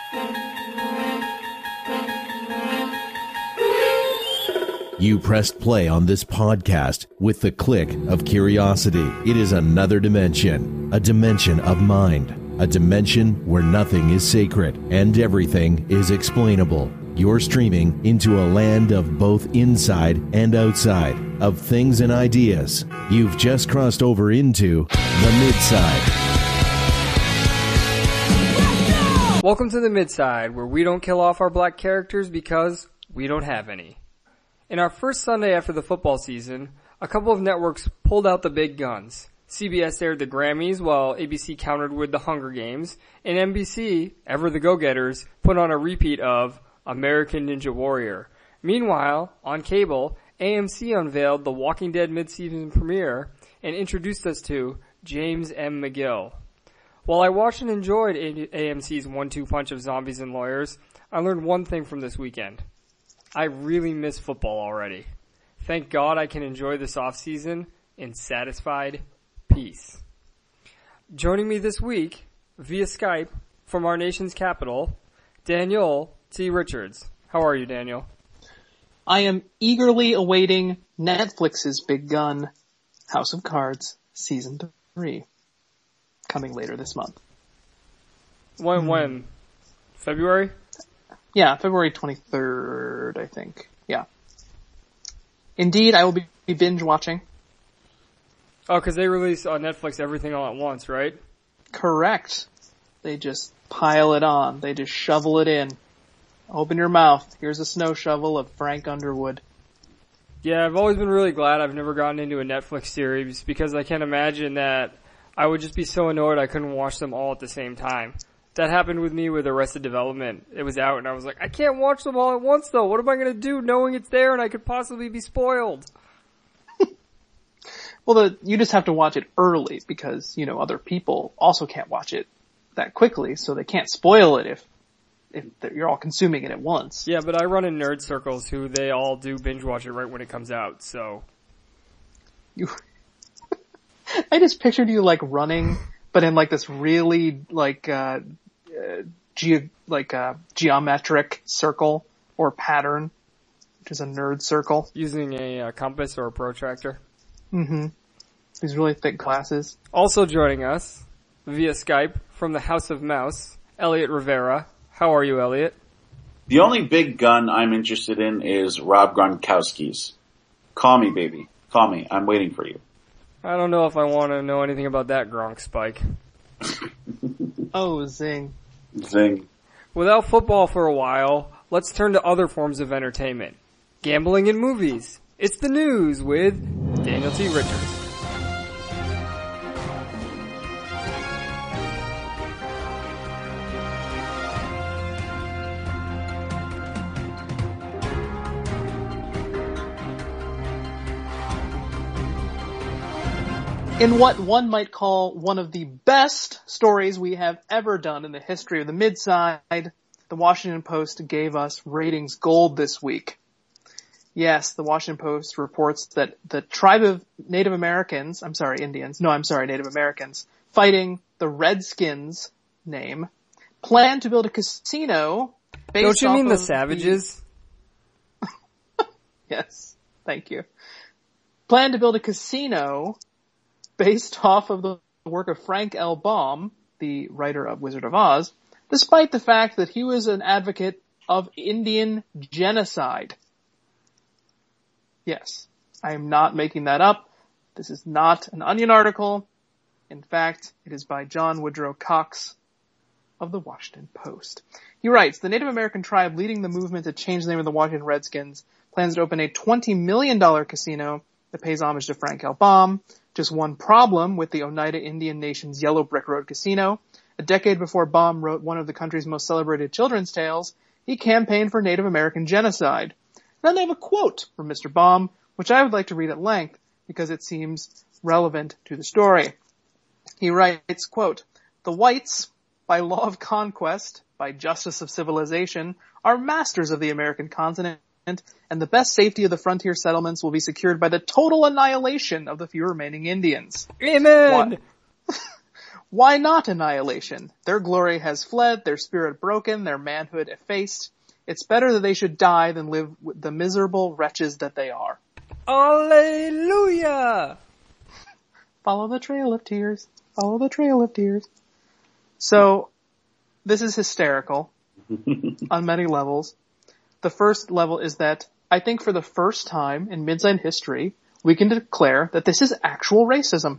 You pressed play on this podcast with the click of curiosity. It is another dimension, a dimension of mind, a dimension where nothing is sacred and everything is explainable. You're streaming into a land of both inside and outside, of things and ideas. You've just crossed over into the Midside. Welcome to the Midside, where we don't kill off our black characters because we don't have any. In our first Sunday after the football season, a couple of networks pulled out the big guns. CBS aired the Grammys while ABC countered with the Hunger Games, and NBC, ever the go-getters, put on a repeat of American Ninja Warrior. Meanwhile, on cable, AMC unveiled The Walking Dead mid-season premiere and introduced us to James M. McGill. While I watched and enjoyed AMC's 1-2 punch of zombies and lawyers, I learned one thing from this weekend. I really miss football already. Thank God I can enjoy this off-season in satisfied peace. Joining me this week, via Skype, from our nation's capital, Daniel T. Richards. How are you, Daniel? I am eagerly awaiting Netflix's big gun, House of Cards, Season 3, coming later this month. When? February? Yeah, February 23rd, I think. Yeah. Indeed, I will be binge watching. Oh, because they release on Netflix everything all at once, right? Correct. They just pile it on. They just shovel it in. Open your mouth. Here's a snow shovel of Frank Underwood. Yeah, I've always been really glad I've never gotten into a Netflix series because I can't imagine that I would just be so annoyed I couldn't watch them all at the same time. That happened with me with Arrested Development. It was out and I was like, I can't watch them all at once though. What am I going to do knowing it's there and I could possibly be spoiled? Well, you just have to watch it early because, other people also can't watch it that quickly, so they can't spoil it if you're all consuming it at once. Yeah, but I run in nerd circles who they all do binge watch it right when it comes out, so. I just pictured you running, but in this really geometric circle or pattern, which is a nerd circle. Using a compass or a protractor. Mm-hmm. These really thick glasses. Also joining us via Skype from the House of Mouse, Elliot Rivera. How are you, Elliot? The only big gun I'm interested in is Rob Gronkowski's. Call me, baby. Call me. I'm waiting for you. I don't know if I want to know anything about that Gronk spike. Oh, zing. Zing. Without football for a while, let's turn to other forms of entertainment. Gambling in movies. It's the news with Daniel T. Richards. In what one might call one of the best stories we have ever done in the history of the Midside, the Washington Post gave us ratings gold this week. Yes, the Washington Post reports that the tribe of Native Americans, Native Americans, fighting the Redskins name, plan to build a casino based off of... Don't you mean the Savages? Yes, thank you. Plan to build a casino based off of the work of Frank L. Baum, the writer of Wizard of Oz, despite the fact that he was an advocate of Indian genocide. Yes, I am not making that up. This is not an Onion article. In fact, it is by John Woodrow Cox of the Washington Post. He writes, the Native American tribe leading the movement to change the name of the Washington Redskins plans to open a $20 million casino that pays homage to Frank L. Baum. Just one problem with the Oneida Indian Nation's Yellow Brick Road Casino. A decade before Baum wrote one of the country's most celebrated children's tales, he campaigned for Native American genocide. Then they have a quote from Mr. Baum, which I would like to read at length because it seems relevant to the story. He writes, quote, the whites, by law of conquest, by justice of civilization, are masters of the American continent, and the best safety of the frontier settlements will be secured by the total annihilation of the few remaining Indians. Amen! Why not annihilation? Their glory has fled, their spirit broken, their manhood effaced. It's better that they should die than live with the miserable wretches that they are. Alleluia! Follow the trail of tears. Follow the trail of tears. So, this is hysterical on many levels. The first level is that I think for the first time in Midside history, we can declare that this is actual racism.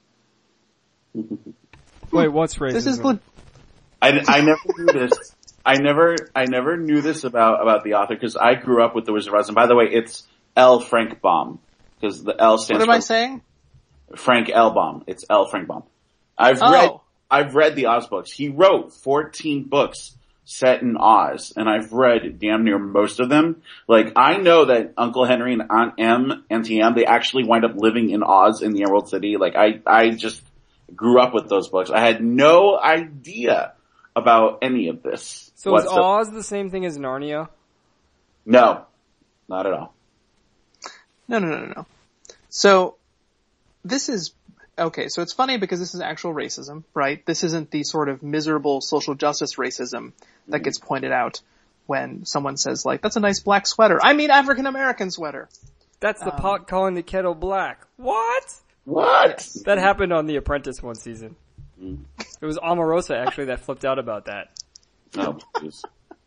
Wait, what's racism? This is I never knew this. I never knew this about the author because I grew up with the Wizard of Oz. And by the way, it's L. Frank Baum because the L stands What for am I saying? Frank L. Baum. It's L. Frank Baum. I've read the Oz books. He wrote 14 books set in Oz, and I've read damn near most of them. Like, I know that Uncle Henry and Aunt M, Auntie M, they actually wind up living in Oz in the Emerald City. Like, I just grew up with those books. I had no idea about any of this. So is Oz the same thing as Narnia? No, not at all. No. So, this is, okay, so it's funny because this is actual racism, right? This isn't the sort of miserable social justice racism that gets pointed out when someone says, like, that's a nice black sweater. I mean African-American sweater. That's the pot calling the kettle black. What? What? That happened on The Apprentice one season. It was Omarosa, actually, that flipped out about that. Oh, please.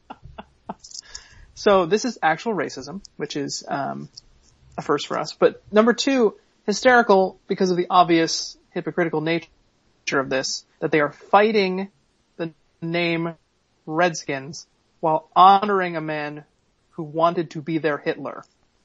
So this is actual racism, which is a first for us. But number two, hysterical because of the obvious hypocritical nature of this, that they are fighting the name Redskins while honoring a man who wanted to be their Hitler.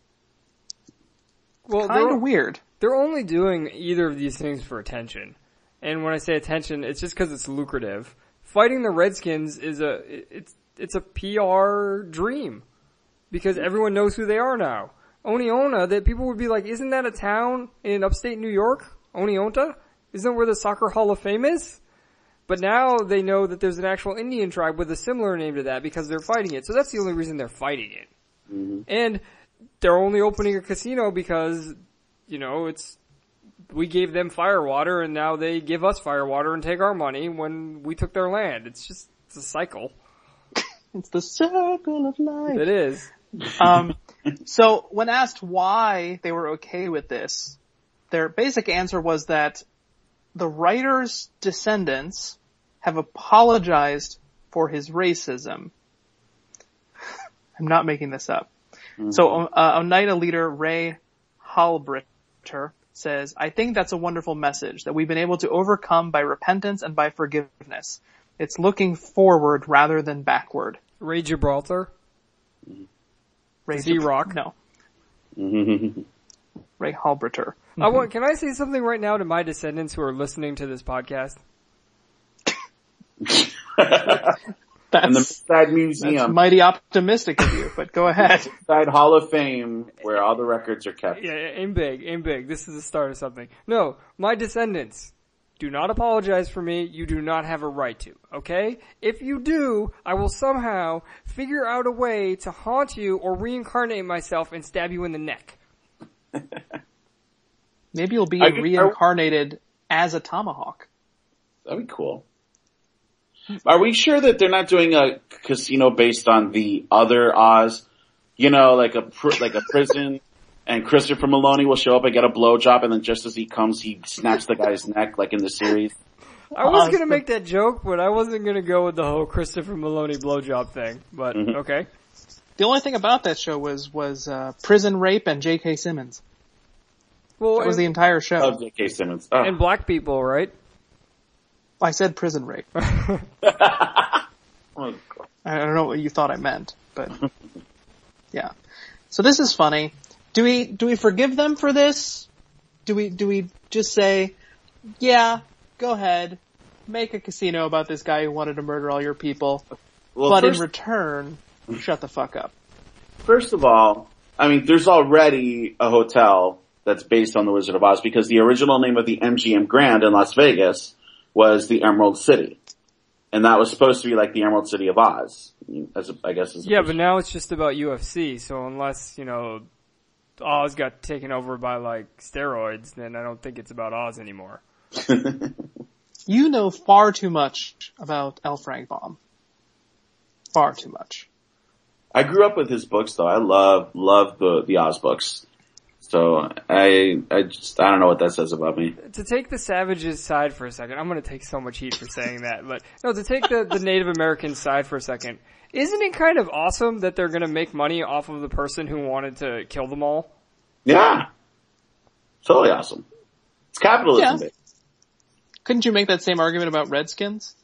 Well, kind of weird. They're only doing either of these things for attention. And when I say attention, it's just because it's lucrative. Fighting the Redskins is it's a PR dream. Because everyone knows who they are now. Oneonta, that people would be like, isn't that a town in upstate New York? Oneonta? Isn't that where the Soccer Hall of Fame is? But now they know that there's an actual Indian tribe with a similar name to that because they're fighting it. So that's the only reason they're fighting it. Mm-hmm. And they're only opening a casino because, you know, we gave them firewater and now they give us firewater and take our money when we took their land. It's a cycle. It's the circle of life. It is. So when asked why they were okay with this, their basic answer was that the writer's descendants have apologized for his racism. I'm not making this up. Mm-hmm. So Oneida leader Ray Halbritter says, I think that's a wonderful message that we've been able to overcome by repentance and by forgiveness. It's looking forward rather than backward. Ray Gibraltar? Does he rock? No. Ray Halbritter. Can I say something right now to my descendants who are listening to this podcast? In the Midside Museum. That's mighty optimistic of you, but go ahead. Midside Hall of Fame, where all the records are kept. Yeah, aim big. This is the start of something. No, my descendants, do not apologize for me. You do not have a right to, okay? If you do, I will somehow figure out a way to haunt you or reincarnate myself and stab you in the neck. Maybe you'll be reincarnated as a tomahawk. That'd be cool. Are we sure that they're not doing a casino based on the other Oz? You know, like a prison, and Christopher Maloney will show up and get a blowjob, and then just as he comes, he snaps the guy's neck, like in the series. I was gonna make that joke, but I wasn't gonna go with the whole Christopher Maloney blowjob thing. But okay. The only thing about that show was prison rape and J.K. Simmons. Well, that was the entire show. Oh, J.K. Simmons. Oh. And black people, right? I said prison rape. I don't know what you thought I meant, but yeah. So this is funny. Do we forgive them for this? Do we just say, yeah, go ahead, make a casino about this guy who wanted to murder all your people, but in return, shut the fuck up? First of all, I mean, there's already a hotel that's based on the Wizard of Oz because the original name of the MGM Grand in Las Vegas was the Emerald City. And that was supposed to be like the Emerald City of Oz, Yeah, but now it's just about UFC, so unless, you know, Oz got taken over by like steroids, then I don't think it's about Oz anymore. You know far too much about L. Frank Baum. Far too much. I grew up with his books, though. I love the Oz books. So I don't know what that says about me. To take the savages side for a second, I'm going to take so much heat for saying that, but no, to take the Native American side for a second, isn't it kind of awesome that they're going to make money off of the person who wanted to kill them all? Yeah. Totally awesome. It's capitalism. Yeah. Couldn't you make that same argument about Redskins?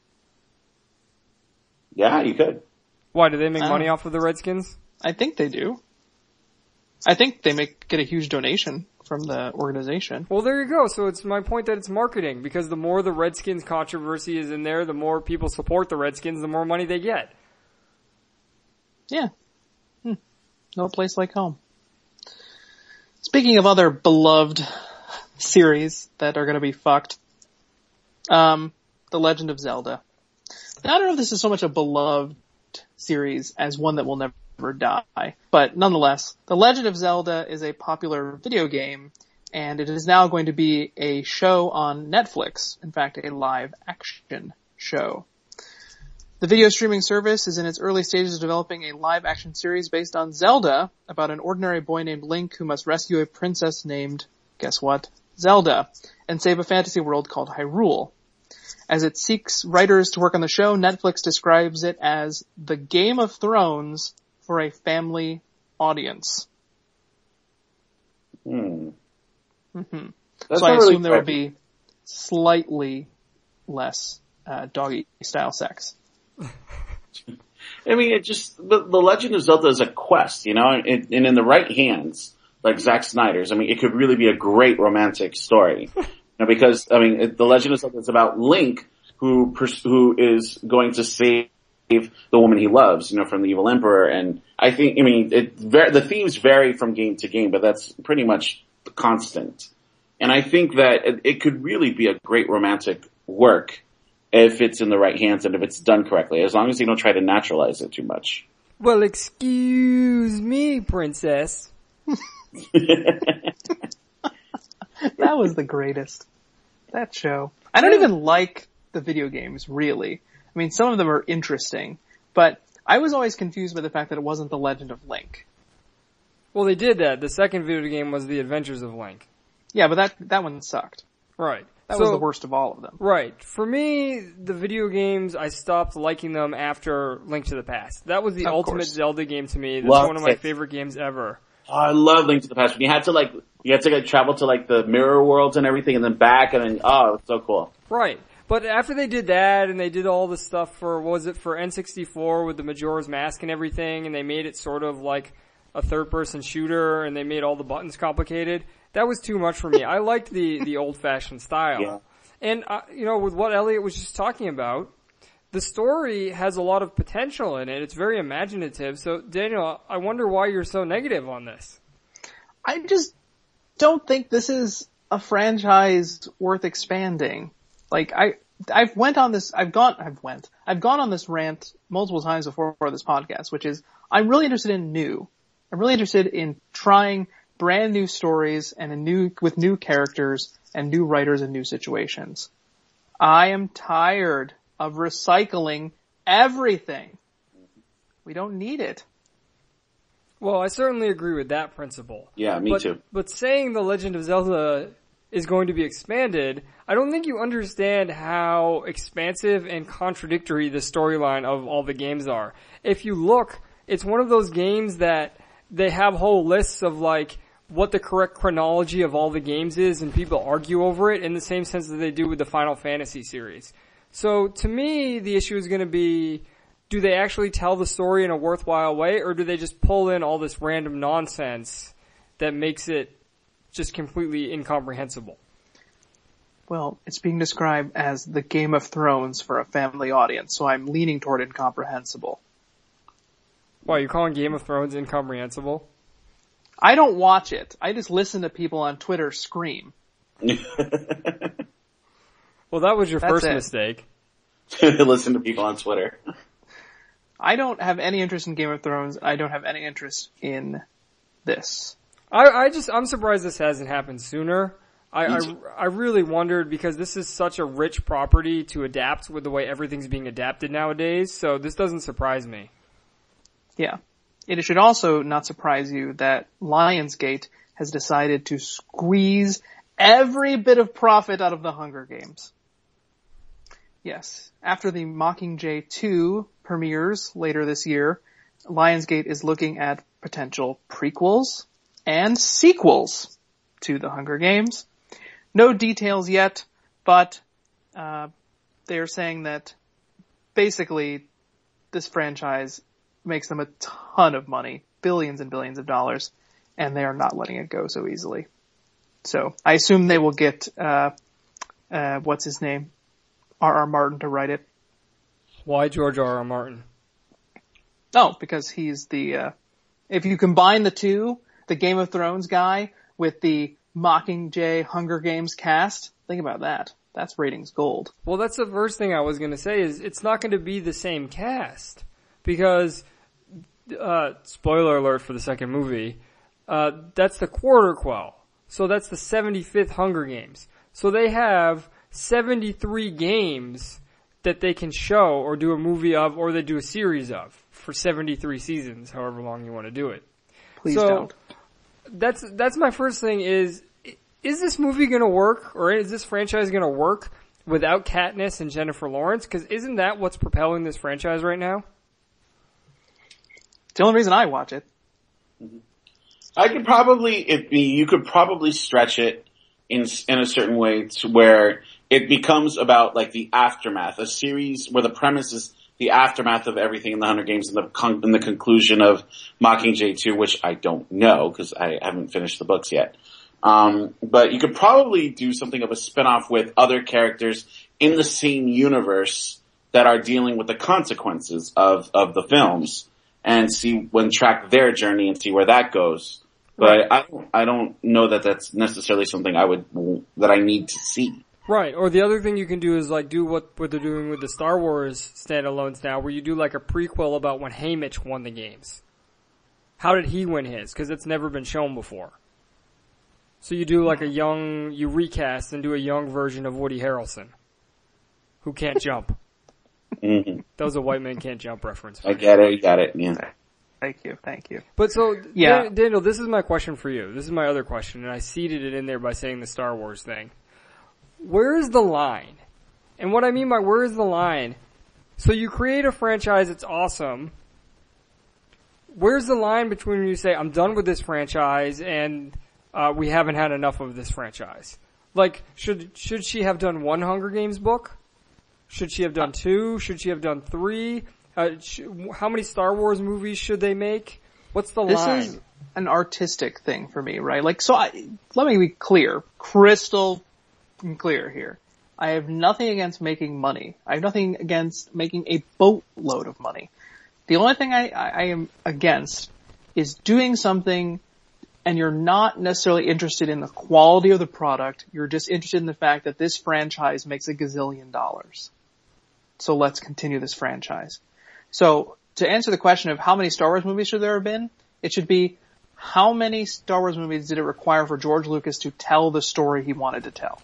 Yeah, you could. Why, do they make money off of the Redskins? I think they do. I think they get a huge donation from the organization. Well, there you go. So it's my point that it's marketing, because the more the Redskins controversy is in there, the more people support the Redskins, the more money they get. Yeah. No place like home. Speaking of other beloved series that are going to be fucked, The Legend of Zelda. Now, I don't know if this is so much a beloved series as one that will never die, but nonetheless, The Legend of Zelda is a popular video game, and it is now going to be a show on Netflix. In fact, a live action show. The video streaming service is in its early stages of developing a live action series based on Zelda, about an ordinary boy named Link who must rescue a princess named, guess what, Zelda, and save a fantasy world called Hyrule. As it seeks writers to work on the show, Netflix describes it as the Game of Thrones for a family audience. Mm-hmm. So I assume there will be slightly less doggy-style sex. I mean, the Legend of Zelda is a quest, you know, and in the right hands, like Zack Snyder's, I mean, it could really be a great romantic story. Because, I mean, The Legend of Zelda is about Link, who is going to save the woman he loves, you know, from the evil emperor. And I think, I mean, the themes vary from game to game, but that's pretty much constant. And I think that it could really be a great romantic work if it's in the right hands and if it's done correctly, as long as you don't try to naturalize it too much. Well, excuse me, princess. That was the greatest. That show. I don't even like the video games, really. I mean, some of them are interesting, but I was always confused by the fact that it wasn't The Legend of Link. Well, they did that. The second video game was The Adventures of Link. Yeah, but that one sucked. Right. That was the worst of all of them. Right. For me, the video games, I stopped liking them after Link to the Past. That was the ultimate Zelda game to me. That's one of my favorite games ever. Oh, I love Link to the Past. When you had to travel to like the mirror worlds and everything and then back and then, oh, it's so cool. Right. But after they did that and they did all the stuff for N64 with the Majora's Mask and everything, and they made it sort of like a third-person shooter and they made all the buttons complicated, that was too much for me. I liked the old-fashioned style. Yeah. And, you know, with what Elliot was just talking about, the story has a lot of potential in it. It's very imaginative. So, Daniel, I wonder why you're so negative on this. I just don't think this is a franchise worth expanding. Like, I've gone on this rant multiple times before this podcast, which is, I'm really interested in new. I'm really interested in trying brand new stories and with new characters and new writers and new situations. I am tired of recycling everything. We don't need it. Well, I certainly agree with that principle. Yeah, me too. But saying The Legend of Zelda is going to be expanded, I don't think you understand how expansive and contradictory the storyline of all the games are. If you look, it's one of those games that they have whole lists of like what the correct chronology of all the games is, and people argue over it in the same sense that they do with the Final Fantasy series. So to me, the issue is going to be, do they actually tell the story in a worthwhile way, or do they just pull in all this random nonsense that makes it just completely incomprehensible? Well, it's being described as the Game of Thrones for a family audience, so I'm leaning toward incomprehensible. Why, you're calling Game of Thrones incomprehensible? I don't watch it. I just listen to people on Twitter scream. Well, that was your first mistake. Listen to people on Twitter. I don't have any interest in Game of Thrones. I don't have any interest in this. I'm surprised this hasn't happened sooner. I really wondered, because this is such a rich property to adapt with the way everything's being adapted nowadays, so this doesn't surprise me. Yeah. It should also not surprise you that Lionsgate has decided to squeeze every bit of profit out of the Hunger Games. Yes. After the Mockingjay 2 premieres later this year, Lionsgate is looking at potential prequels and sequels to the Hunger Games. No details yet, but they're saying that basically this franchise makes them a ton of money, billions and billions of dollars, and they are not letting it go so easily. So I assume they will get what's his name? R.R. Martin to write it. Why George R.R. Martin? Oh, because he's the if you combine the two, the Game of Thrones guy with the Mockingjay Hunger Games cast, think about that. That's ratings gold. Well, that's the first thing I was going to say, is it's not going to be the same cast. Because, spoiler alert for the second movie, that's the Quarter Quell. So that's the 75th Hunger Games. So they have 73 games that they can show or do a movie of, or they do a series of, for 73 seasons, however long you want to do it. Please don't. That's my first thing is this movie going to work, or is this franchise going to work without Katniss and Jennifer Lawrence? Because isn't that what's propelling this franchise right now? It's the only reason I watch it. You could probably stretch it in a certain way to where it becomes about like the aftermath, a series where the premise is the aftermath of everything in the Hunger Games and the conclusion of Mockingjay 2, which I don't know because I haven't finished the books yet. But you could probably do something of a spin-off with other characters in the same universe that are dealing with the consequences of the films, and track their journey and see where that goes. But I don't know that that's necessarily something that I need to see. Right, or the other thing you can do is like do what they're doing with the Star Wars standalones now, where you do like a prequel about when Haymitch won the games. How did he win his? Because it's never been shown before. So you do like you recast and do a young version of Woody Harrelson, who can't jump. Mm-hmm. That was a white man can't jump reference. I get it, yeah. Thank you. But so, yeah. Daniel, this is my question for you. This is my other question, and I seeded it in there by saying the Star Wars thing. Where is the line? And what I mean by where is the line, so you create a franchise, it's awesome. Where's the line between when you say, I'm done with this franchise, and we haven't had enough of this franchise? Like, should she have done one Hunger Games book? Should she have done 2? Should she have done 3? How many Star Wars movies should they make? What's the line? This is an artistic thing for me, right? Like, let me be clear, crystal clear here. I have nothing against making money. I have nothing against making a boatload of money. The only thing I am against is doing something and you're not necessarily interested in the quality of the product. You're just interested in the fact that this franchise makes $1 gazillion. So let's continue this franchise. So to answer the question of how many Star Wars movies should there have been, it should be how many Star Wars movies did it require for George Lucas to tell the story he wanted to tell?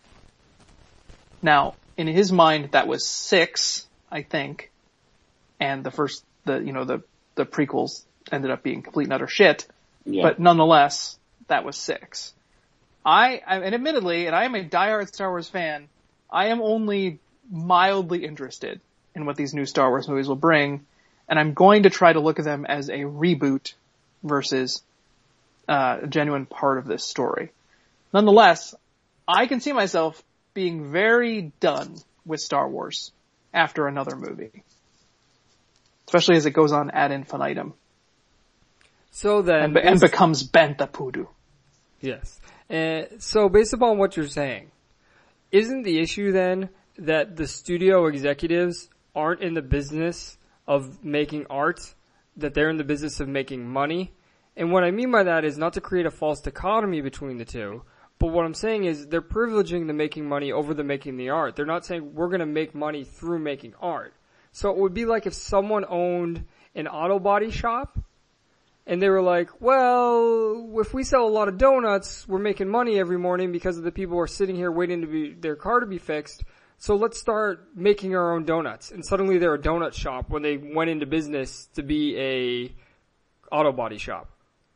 Now, in his mind, that was 6, I think, and the prequels ended up being complete and utter shit. Yeah. But nonetheless, that was 6. And admittedly, and I am a diehard Star Wars fan, I am only mildly interested in what these new Star Wars movies will bring, and I'm going to try to look at them as a reboot versus a genuine part of this story. Nonetheless, I can see myself being very done with Star Wars after another movie. Especially as it goes on ad infinitum. So then... And becomes Bantha Poodoo. Yes. So based upon what you're saying, isn't the issue then that the studio executives aren't in the business of making art, that they're in the business of making money? And what I mean by that is not to create a false dichotomy between the two, but what I'm saying is they're privileging the making money over the making the art. They're not saying we're going to make money through making art. So it would be like if someone owned an auto body shop And they were like, well, if we sell a lot of donuts, we're making money every morning because of the people who are sitting here waiting to be their car to be fixed. So let's start making our own donuts. And suddenly they're a donut shop when they went into business to be a auto body shop.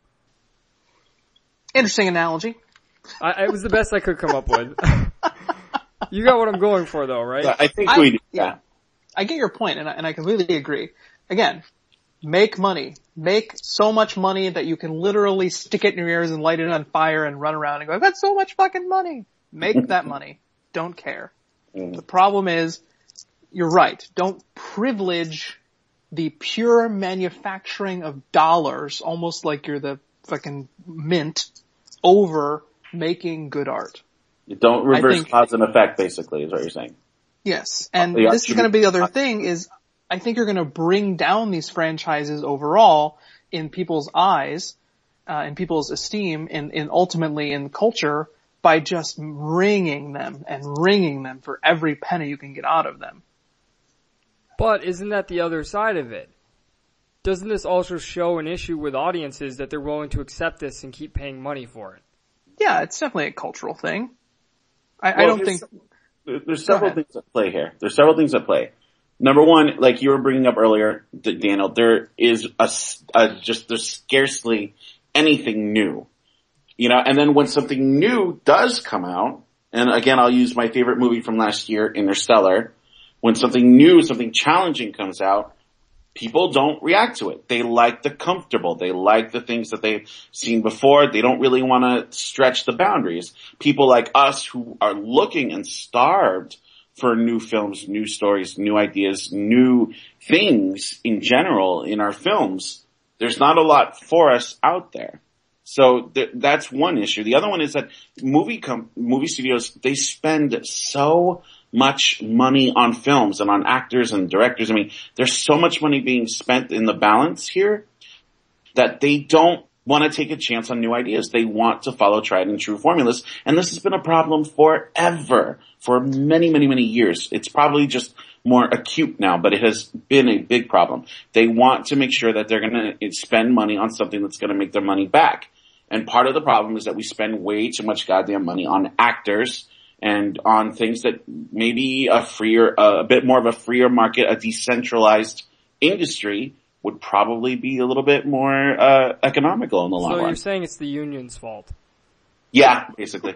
Interesting analogy. It was the best I could come up with. You got what I'm going for though, right? Yeah, I think we do. Yeah. I get your point, and I completely agree. Again, make money. Make so much money that you can literally stick it in your ears and light it on fire and run around and go, I've got so much fucking money. Make that money. Don't care. The problem is, you're right. Don't privilege the pure manufacturing of dollars, almost like you're the fucking mint, over making good art. You don't reverse cause and effect, basically, is what you're saying. Yes. And this is going to be the other thing is, I think you're going to bring down these franchises overall in people's eyes, in people's esteem, and ultimately in culture by just wringing them for every penny you can get out of them. But isn't that the other side of it? Doesn't this also show an issue with audiences that they're willing to accept this and keep paying money for it? Yeah, it's definitely a cultural thing. I don't think... There's several things at play here. There's several things at play. Number one, like you were bringing up earlier, Daniel, there is there's scarcely anything new. You know, and then when something new does come out, and again, I'll use my favorite movie from last year, Interstellar, when something new, something challenging comes out, people don't react to it. They like the comfortable. They like the things that they've seen before. They don't really want to stretch the boundaries. People like us who are looking and starved for new films, new stories, new ideas, new things in general in our films, there's not a lot for us out there. So that's one issue. The other one is that movie studios, they spend so much money on films and on actors and directors. I mean, there's so much money being spent in the balance here that they don't want to take a chance on new ideas. They want to follow tried and true formulas. And this has been a problem forever, for many, many, many years. It's probably just more acute now, but it has been a big problem. They want to make sure that they're going to spend money on something that's going to make their money back. And part of the problem is that we spend way too much goddamn money on actors and on things that maybe a bit more of a freer market, a decentralized industry would probably be a little bit more economical in the long run. So you're saying it's the union's fault? Yeah, basically.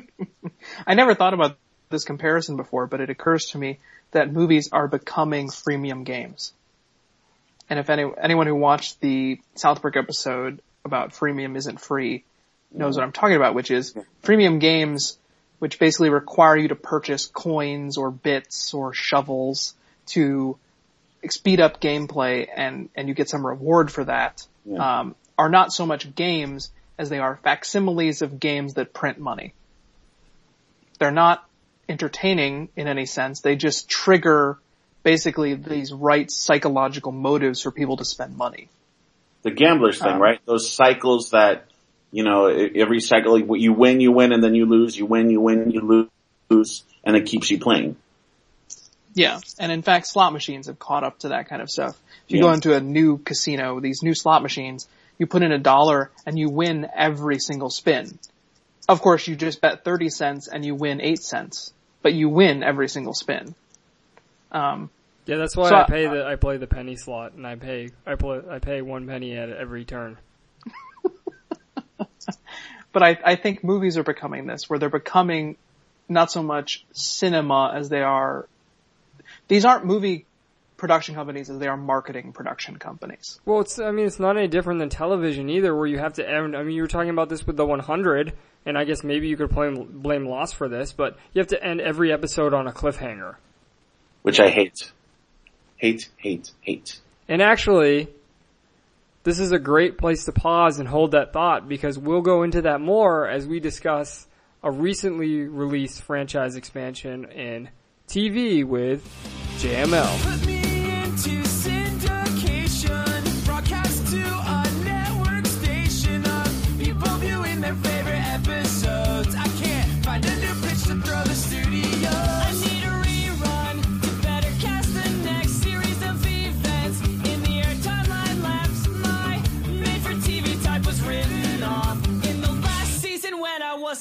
I never thought about this comparison before, but it occurs to me that movies are becoming freemium games. And if anyone who watched the South Park episode about freemium isn't free knows what I'm talking about, which is freemium games which basically require you to purchase coins or bits or shovels to speed up gameplay and you get some reward for that, are not so much games as they are facsimiles of games that print money. They're not entertaining in any sense. They just trigger basically these right psychological motives for people to spend money. The gambler's thing, right? Those cycles that, you know, every cycle, you win, and then you lose, you win, you lose, and it keeps you playing. Yeah, and in fact, slot machines have caught up to that kind of stuff. If you go into a new casino, these new slot machines, you put in $1 and you win every single spin. Of course, you just bet 30 cents and you win 8 cents, but you win every single spin. Yeah, that's why I play the penny slot, and I pay 1 penny at every turn. But I think movies are becoming this, where they're becoming not so much cinema as they are. These aren't movie production companies as they are marketing production companies. Well, it's not any different than television either, where you have to end. I mean, you were talking about this with the 100, and I guess maybe you could blame Lost for this, but you have to end every episode on a cliffhanger. Which I hate. Hate. And actually, this is a great place to pause and hold that thought, because we'll go into that more as we discuss a recently released franchise expansion in TV with JML. Put me into syndication, broadcast to a network station of people viewing their favorite episodes. I can't find a new pitch to throw the studio. I need a rerun to better cast the next series of events. In the air timeline lapse, my made-for-TV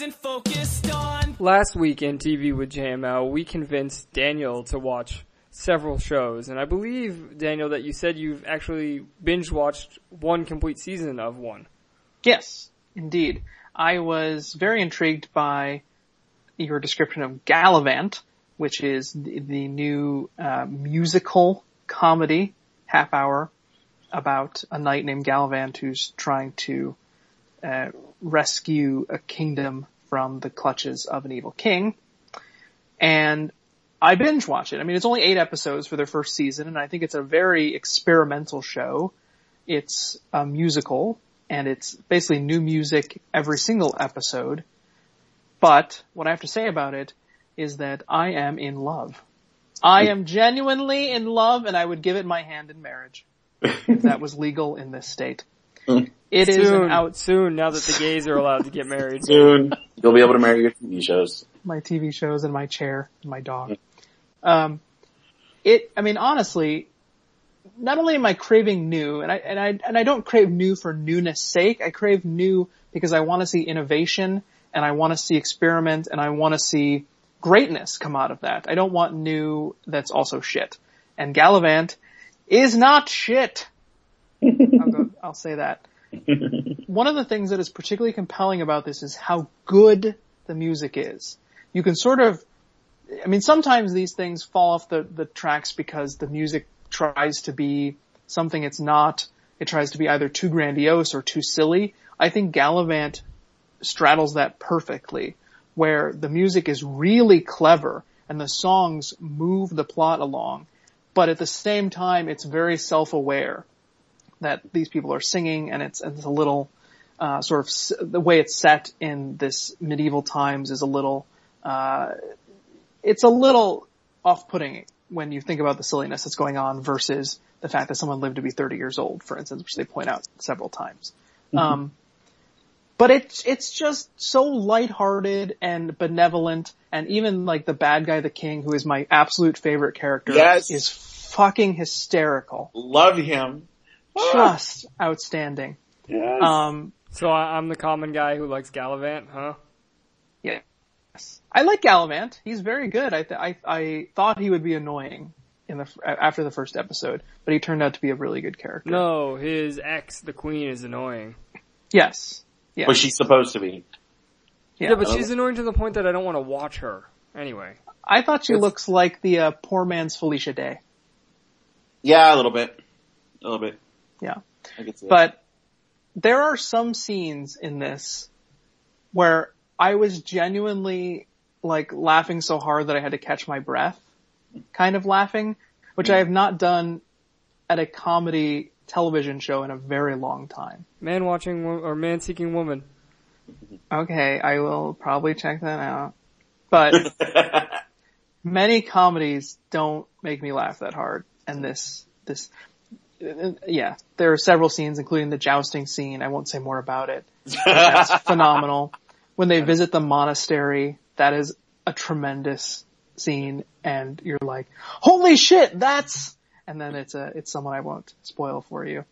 wasn't focused on. Last week in TV with JML, we convinced Daniel to watch several shows, and I believe, Daniel, that you said you've actually binge-watched one complete season of one. Yes, indeed. I was very intrigued by your description of Gallivant, which is the new musical comedy half-hour about a knight named Gallivant who's trying to rescue a kingdom from the clutches of an evil king. And I binge watch it. I mean, it's only 8 episodes for their first season, and I think it's a very experimental show. It's a musical, and it's basically new music every single episode. But what I have to say about it is that I am in love. I am genuinely in love, and I would give it my hand in marriage if that was legal in this state. It is soon, now that the gays are allowed to get married. Soon. You'll be able to marry your TV shows. My TV shows and my chair and my dog. Honestly, not only am I craving new, and I don't crave new for newness sake, I crave new because I want to see innovation, and I want to see experiment, and I want to see greatness come out of that. I don't want new that's also shit. And Gallivant is not shit. I'll say that. One of the things that is particularly compelling about this is how good the music is. You can sometimes these things fall off the tracks because the music tries to be something it's not. It tries to be either too grandiose or too silly. I think Gallivant straddles that perfectly, where the music is really clever and the songs move the plot along, but at the same time it's very self-aware that these people are singing, and it's a little the way it's set in this medieval times is a little it's a little off-putting when you think about the silliness that's going on versus the fact that someone lived to be 30 years old, for instance, which they point out several times. Mm-hmm. But it's just so lighthearted and benevolent, and even like the bad guy, the king, who is my absolute favorite character, is fucking hysterical. Love him. Just outstanding. Yes. So I'm the common guy who likes Gallivant, huh? Yes. I like Gallivant. He's very good. I thought he would be annoying after the first episode, but he turned out to be a really good character. No, his ex, the queen, is annoying. Yes. But she's supposed to be. Yeah, but she's annoying to the point that I don't want to watch her. Anyway. I thought she looks like the poor man's Felicia Day. Yeah, a little bit. Yeah. I can see but there are some scenes in this where I was genuinely like laughing so hard that I had to catch my breath, kind of laughing, which I have not done at a comedy television show in a very long time. Man Seeking Woman. Okay, I will probably check that out. But many comedies don't make me laugh that hard, and there are several scenes, including the jousting scene. I won't say more about it. That's phenomenal. When they visit the monastery, that is a tremendous scene, and you're like, holy shit, and then it's someone I won't spoil for you.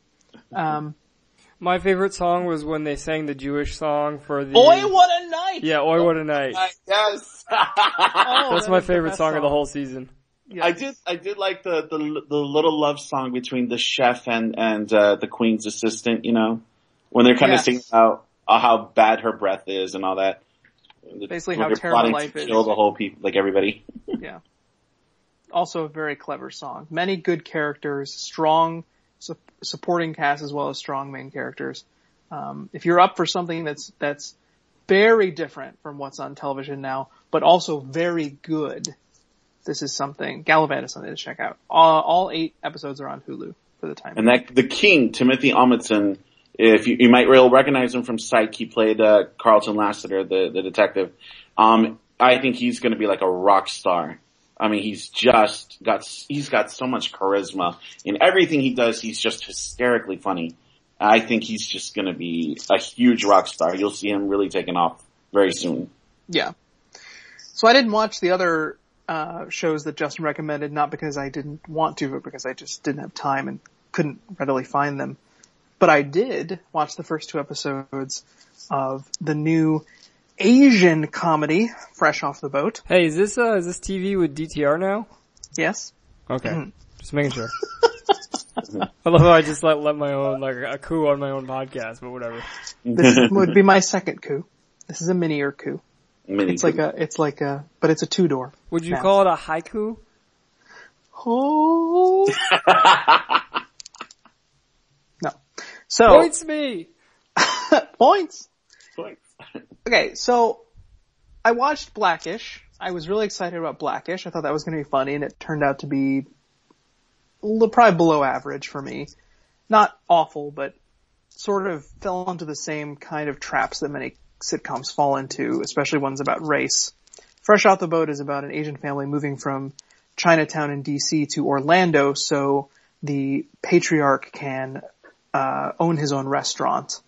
My favorite song was when they sang the Jewish song for the... Oi, what a night! Yeah, Oi, what a night. Yes! That's my favorite song of the whole season. Yes. I did like the little love song between the chef and the queen's assistant, you know, when they're kind of singing about how bad her breath is and all that. Basically how terrible life is. Kill the whole people, like everybody. Yeah. Also a very clever song. Many good characters, strong supporting cast as well as strong main characters. If you're up for something that's very different from what's on television now, but also very good, this is something. Gallivant is something to check out. All 8 episodes are on Hulu for the time. And the king, Timothy Omundson, if you might recognize him from Psych, he played Carlton Lassiter, the detective. I think he's going to be like a rock star. I mean, he's got so much charisma in everything he does. He's just hysterically funny. I think he's just going to be a huge rock star. You'll see him really taking off very soon. Yeah. So I didn't watch the other shows that Justin recommended, not because I didn't want to, but because I just didn't have time and couldn't readily find them. But I did watch the first 2 episodes of the new Asian comedy, fresh off the boat. Hey, is this TV with DTR now? Yes. Okay. Just making sure. I love how I just let my own, like, a coup on my own podcast, but whatever. This would be my second coup. This is a minier coup. Mini It's like a, but it's a 2-door. Would you now. call it a haiku? Oh. No. So. Points me! Points. Points. Okay, so I watched Blackish. I was really excited about Blackish. I thought that was going to be funny, and it turned out to be probably below average for me. Not awful, but sort of fell into the same kind of traps that many sitcoms fall into, especially ones about race. Fresh Off the Boat is about an Asian family moving from Chinatown in DC to Orlando so the patriarch can own his own restaurant.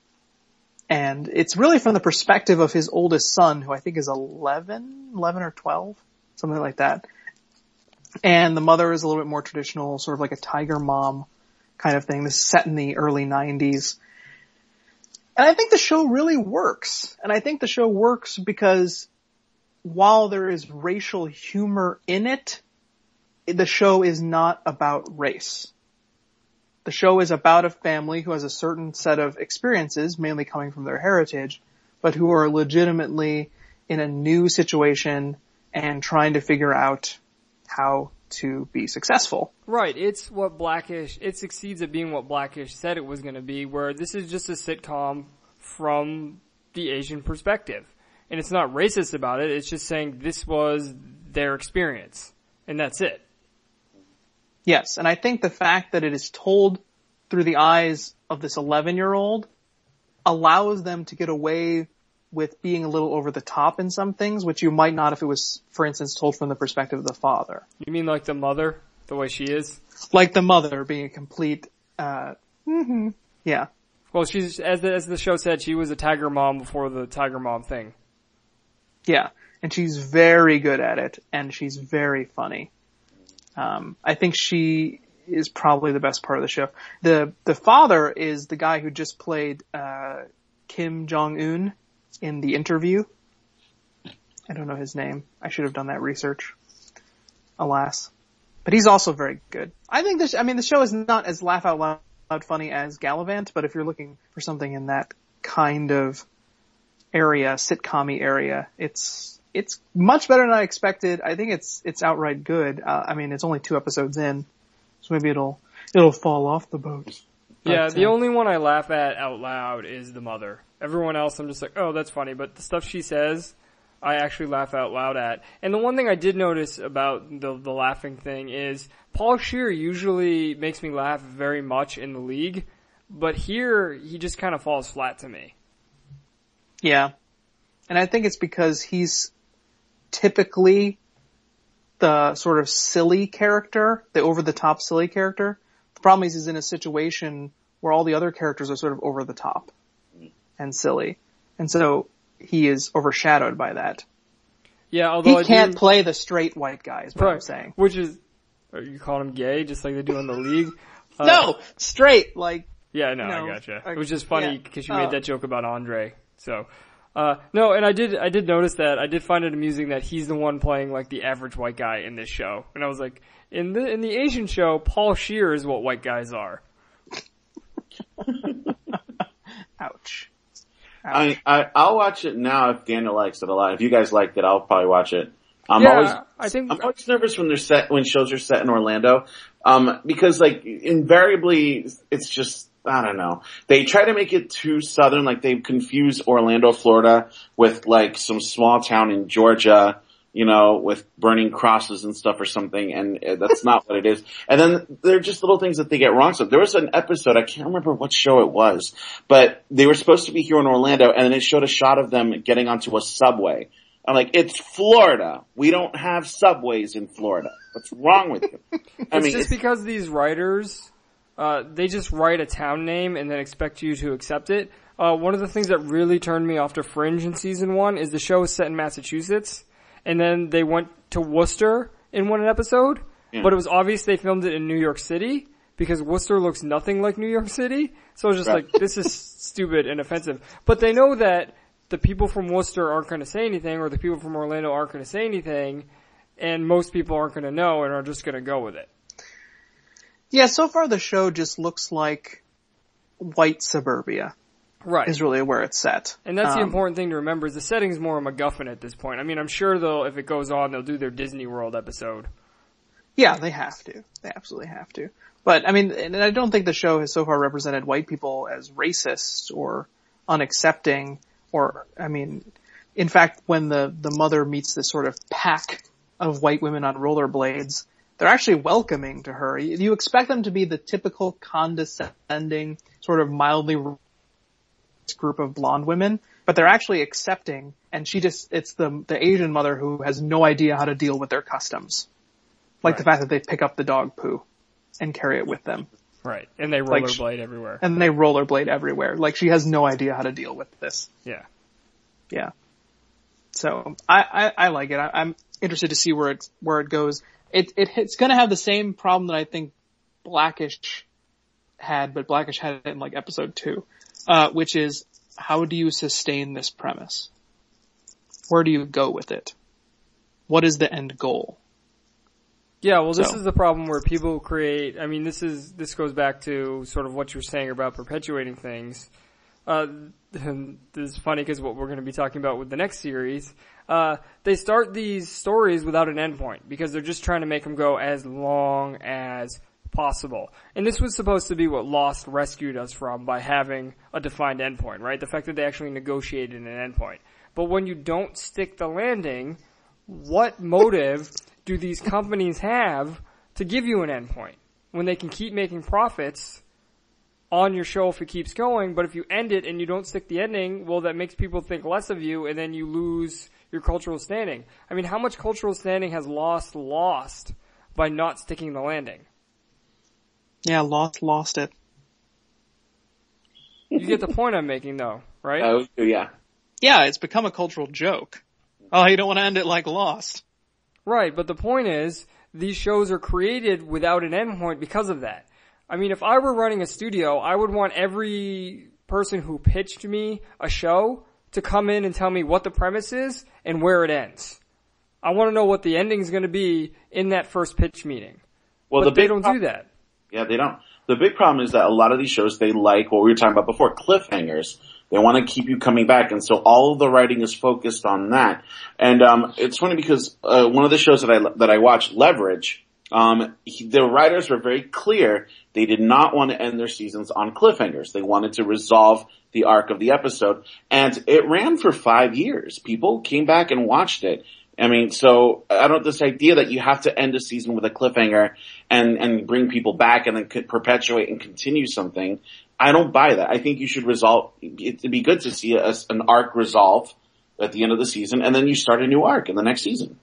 And it's really from the perspective of his oldest son, who I think is 11 or 12, something like that. And the mother is a little bit more traditional, sort of like a tiger mom kind of thing. This is set in the early 90s. And I think the show really works. And I think the show works because while there is racial humor in it, the show is not about race. The show is about a family who has a certain set of experiences, mainly coming from their heritage, but who are legitimately in a new situation and trying to figure out how to be successful. Right, it succeeds at being what Blackish said it was going to be, where this is just a sitcom from the Asian perspective. And it's not racist about it, it's just saying this was their experience. And that's it. Yes, and I think the fact that it is told through the eyes of this 11-year-old allows them to get away with being a little over the top in some things, which you might not if it was, for instance, told from the perspective of the father. You mean like the mother, the way she is? Like the mother being a complete, yeah. Well, she's, as the show said, she was a tiger mom before the tiger mom thing. Yeah, and she's very good at it, and she's very funny. I think she is probably the best part of the show. The father is the guy who just played, Kim Jong-un in The Interview. I don't know his name. I should have done that research. Alas. But he's also very good. I think the show is not as laugh out loud funny as Gallivant, but if you're looking for something in that kind of area, sitcom-y area, it's much better than I expected. I think it's outright good. It's only 2 episodes in, so maybe it'll fall off the boat. Yeah, the only one I laugh at out loud is the mother. Everyone else, I'm just like, oh, that's funny. But the stuff she says, I actually laugh out loud at. And the one thing I did notice about the laughing thing is Paul Scheer usually makes me laugh very much in the league, but here he just kind of falls flat to me. Yeah. And I think it's because he's typically the sort of silly character, the over-the-top silly character. The problem is he's in a situation where all the other characters are sort of over the top and silly. And so he is overshadowed by that. Yeah, although he can't play the straight white guy, is what I'm saying. Which is, are you calling him gay, just like they do in the league? No, straight, like. Yeah, no, I gotcha. It was just funny because you made that joke about Andre. So, no, and I did notice that. I did find it amusing that he's the one playing like the average white guy in this show. And I was like, in the Asian show, Paul Scheer is what white guys are. Ouch. I'll watch it now if Daniel likes it a lot. If you guys liked it, I'll probably watch it. I'm always nervous when shows are set in Orlando, because like invariably it's just, I don't know. They try to make it too southern, like they confuse Orlando, Florida with like some small town in Georgia, with burning crosses and stuff or something, and that's not what it is. And then there are just little things that they get wrong. So there was an episode, I can't remember what show it was, but they were supposed to be here in Orlando, and then it showed a shot of them getting onto a subway. I'm like, it's Florida. We don't have subways in Florida. What's wrong with you? It's because these writers, they just write a town name and then expect you to accept it. One of the things that really turned me off to Fringe in season 1 is the show is set in Massachusetts, and then they went to Worcester in one episode, but it was obvious they filmed it in New York City because Worcester looks nothing like New York City. So I was just like, this is stupid and offensive. But they know that the people from Worcester aren't going to say anything, or the people from Orlando aren't going to say anything, and most people aren't going to know and are just going to go with it. Yeah, so far the show just looks like white suburbia. Right. Is really where it's set. And that's the important thing to remember, is the setting's more a MacGuffin at this point. I mean, I'm sure if it goes on, they'll do their Disney World episode. Yeah, they have to. They absolutely have to. But, I mean, and I don't think the show has so far represented white people as racist or unaccepting, or, I mean, in fact, when the mother meets this sort of pack of white women on rollerblades, they're actually welcoming to her. You expect them to be the typical condescending, sort of mildly group of blonde women, but they're actually accepting, and it's the Asian mother who has no idea how to deal with their customs. Like right. The fact that they pick up the dog poo and carry it with them. Right. And they rollerblade everywhere. And they rollerblade everywhere. Like, she has no idea how to deal with this. Yeah. Yeah. So, I like it. I'm interested to see where it goes. It's gonna have the same problem that I think Blackish had, but Blackish had it in like episode 2, which is, how do you sustain this premise? Where do you go with it? What is the end goal? Yeah, well, this is the problem where people create, I mean, this goes back to sort of what you're saying about perpetuating things. This is funny because what we're going to be talking about with the next series, they start these stories without an endpoint because they're just trying to make them go as long as possible. And this was supposed to be what Lost rescued us from by having a defined endpoint, right? The fact that they actually negotiated an endpoint. But when you don't stick the landing, what motive do these companies have to give you an endpoint when they can keep making profits on your show if it keeps going? But if you end it and you don't stick the ending, well, that makes people think less of you, and then you lose your cultural standing. I mean, how much cultural standing has lost by not sticking the landing? Yeah, lost it. You get the point I'm making, though, right? Oh, yeah. Yeah, it's become a cultural joke. Oh, you don't want to end it like Lost. Right, but the point is, these shows are created without an endpoint because of that. I mean, if I were running a studio, I would want every person who pitched me a show to come in and tell me what the premise is and where it ends. I want to know what the ending's going to be in that first pitch meeting. Well, but they don't do that. Yeah, they don't. The big problem is that a lot of these shows, they like what we were talking about before, cliffhangers. They want to keep you coming back, and so all of the writing is focused on that. And it's funny because one of the shows that I watched, Leverage, the writers were very clear. They did not want to end their seasons on cliffhangers. They wanted to resolve the arc of the episode, and it ran for 5 years. People came back and watched it. I mean, so I don't, this idea that you have to end a season with a cliffhanger and bring people back and then perpetuate and continue something, I don't buy that. I think you should it'd be good to see an arc resolve at the end of the season, and then you start a new arc in the next season.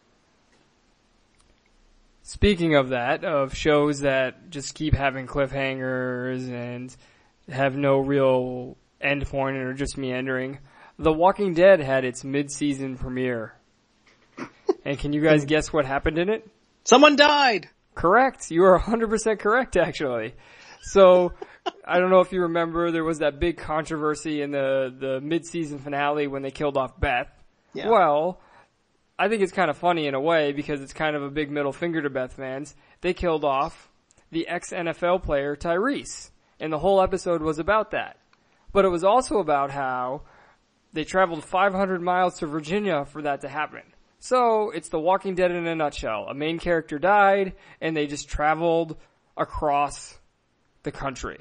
Speaking of that, of shows that just keep having cliffhangers and have no real end point and are just meandering, The Walking Dead had its mid-season premiere. And can you guys guess what happened in it? Someone died! Correct. You are 100% correct, actually. So, I don't know if you remember, there was that big controversy in the mid-season finale when they killed off Beth. Yeah. Well, I think it's kind of funny in a way because it's kind of a big middle finger to Beth fans. They killed off the ex-NFL player Tyrese, and the whole episode was about that. But it was also about how they traveled 500 miles to Virginia for that to happen. So, it's The Walking Dead in a nutshell. A main character died, and they just traveled across the country.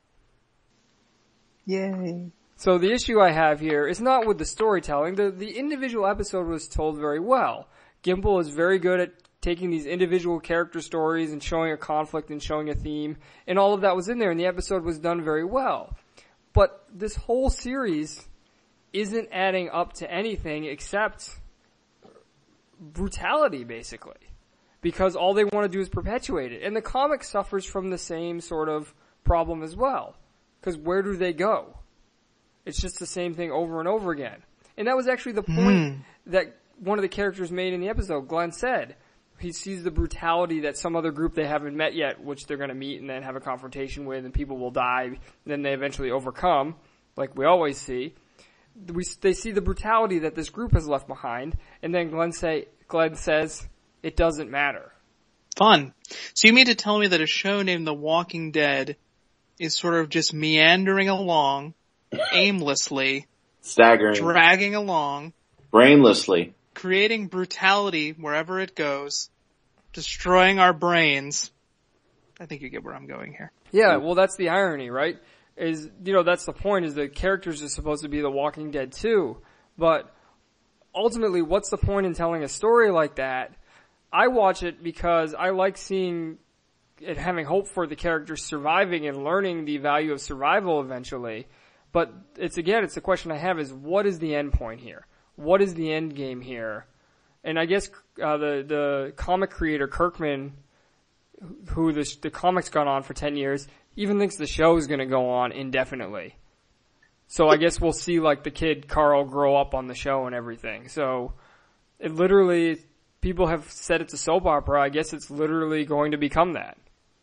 Yay. So the issue I have here is not with the storytelling. The individual episode was told very well. Gimple is very good at taking these individual character stories and showing a conflict and showing a theme, and all of that was in there, and the episode was done very well. But this whole series isn't adding up to anything except brutality, basically. Because all they want to do is perpetuate it. And the comic suffers from the same sort of problem as well. Because where do they go? It's just the same thing over and over again. And that was actually the point that one of the characters made in the episode. Glenn said he sees the brutality that some other group they haven't met yet, which they're going to meet and then have a confrontation with, and people will die, and then they eventually overcome, like we always see. they see the brutality that this group has left behind, and then Glenn says, it doesn't matter. Fun. So you mean to tell me that a show named The Walking Dead is sort of just meandering along, aimlessly, staggering, dragging along, brainlessly, creating brutality wherever it goes, destroying our brains. I think you get where I'm going here. Yeah, well, that's the irony, right? That's the point, is the characters are supposed to be The Walking Dead too. But ultimately, what's the point in telling a story like that? I watch it because I like seeing it, having hope for the characters surviving and learning the value of survival eventually. But it's the question I have is, what is the end point here? What is the end game here? And I guess, the comic creator Kirkman, who the comic's gone on for 10 years, even thinks the show is gonna go on indefinitely. So I guess we'll see like the kid Carl grow up on the show and everything. So it literally, people have said it's a soap opera. I guess it's literally going to become that.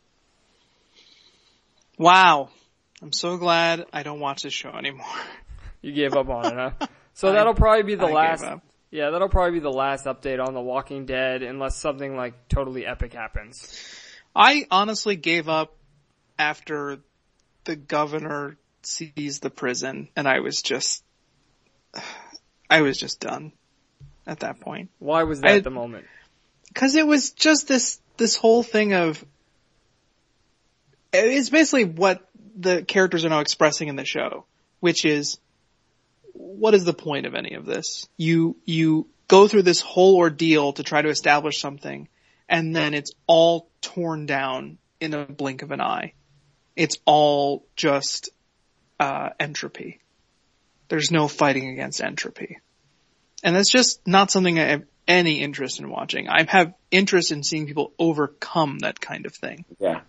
Wow. I'm so glad I don't watch this show anymore. You gave up on it, huh? So that'll probably be the last. Gave up. Yeah, that'll probably be the last update on The Walking Dead, unless something like totally epic happens. I honestly gave up after the governor seized the prison, and I was just done at that point. Why was that the moment? Because it was just this whole thing of, it's basically what the characters are now expressing in the show, which is, what is the point of any of this? You go through this whole ordeal to try to establish something, and then it's all torn down in a blink of an eye. It's all just entropy. There's no fighting against entropy. And that's just not something I have any interest in watching. I have interest in seeing people overcome that kind of thing. Yeah.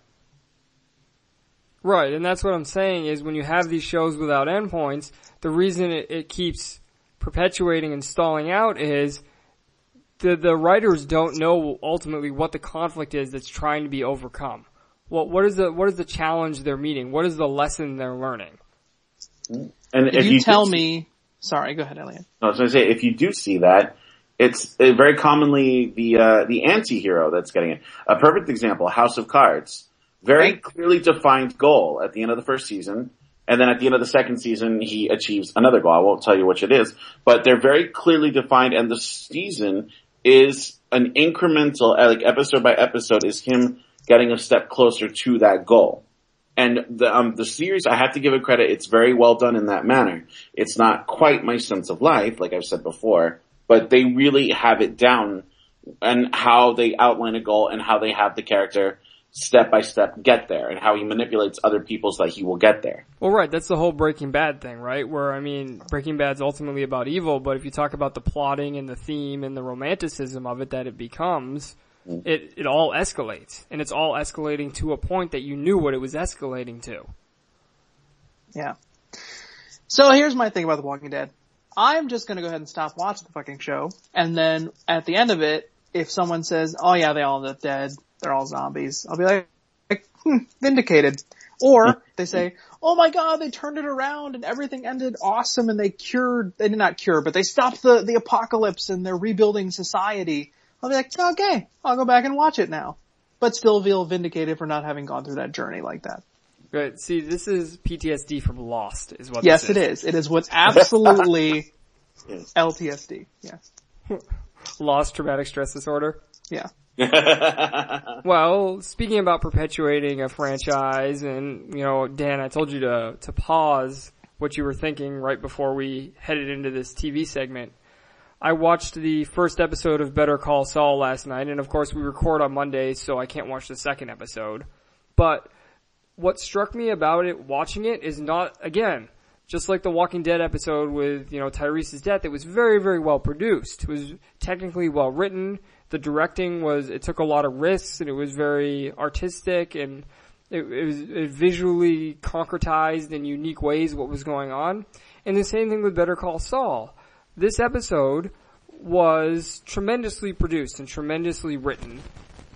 Right, and that's what I'm saying is when you have these shows without endpoints, the reason it keeps perpetuating and stalling out is the writers don't know ultimately what the conflict is that's trying to be overcome. What is the challenge they're meeting? What is the lesson they're learning? And if you tell me, sorry, go ahead, Elliot. I was going to say, if you do see that, it's very commonly the anti-hero that's getting it. A perfect example, House of Cards. Very clearly defined goal at the end of the first season, and then at the end of the second season, he achieves another goal. I won't tell you which it is, but they're very clearly defined, and the season is an incremental, like episode by episode, is him getting a step closer to that goal. And the series, I have to give it credit, it's very well done in that manner. It's not quite My Sense of Life, like I've said before, but they really have it down, and how they outline a goal and how they have the character step by step get there, and how he manipulates other people so that he will get there. Well, right, that's the whole Breaking Bad thing, right? Where, I mean, Breaking Bad's ultimately about evil, but if you talk about the plotting and the theme and the romanticism of it that it becomes, it all escalates. And it's all escalating to a point that you knew what it was escalating to. Yeah. So here's my thing about The Walking Dead. I'm just gonna go ahead and stop watching the fucking show, and then at the end of it, if someone says, oh yeah, they all end up dead, they're all zombies, I'll be like vindicated. Or they say, oh my god, they turned it around and everything ended awesome and they did not cure, but they stopped the apocalypse and they're rebuilding society. I'll be like, okay, I'll go back and watch it now. But still feel vindicated for not having gone through that journey like that. Right, see, this is PTSD from Lost, is what yes, this is. Yes, it is. It is what's absolutely LTSD, yes. Lost traumatic stress disorder? Yeah. Well, speaking about perpetuating a franchise, and, you know, Dan, I told you to pause what you were thinking right before we headed into this TV segment. I watched the first episode of Better Call Saul last night, and of course we record on Mondays, so I can't watch the second episode. But what struck me about it, watching it, is not, again, just like the Walking Dead episode with, you know, Tyrese's death, it was very, very well produced. It was technically well written. The directing it took a lot of risks, and it was very artistic, and it was visually concretized in unique ways what was going on. And the same thing with Better Call Saul. This episode was tremendously produced and tremendously written,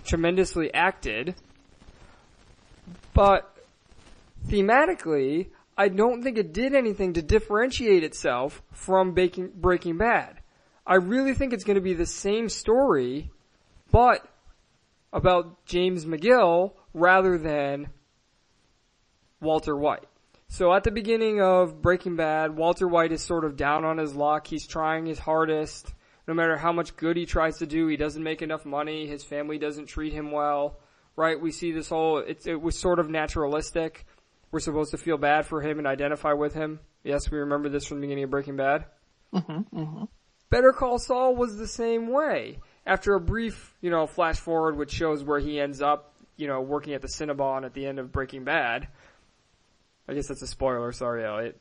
tremendously acted, but thematically, I don't think it did anything to differentiate itself from Breaking Bad. I really think it's going to be the same story, but about James McGill rather than Walter White. So at the beginning of Breaking Bad, Walter White is sort of down on his luck. He's trying his hardest. No matter how much good he tries to do, he doesn't make enough money. His family doesn't treat him well. Right? We see this whole, it was sort of naturalistic. We're supposed to feel bad for him and identify with him. Yes, we remember this from the beginning of Breaking Bad. Better Call Saul was the same way. After a brief, flash forward which shows where he ends up, working at the Cinnabon at the end of Breaking Bad. I guess that's a spoiler. Sorry, Elliot.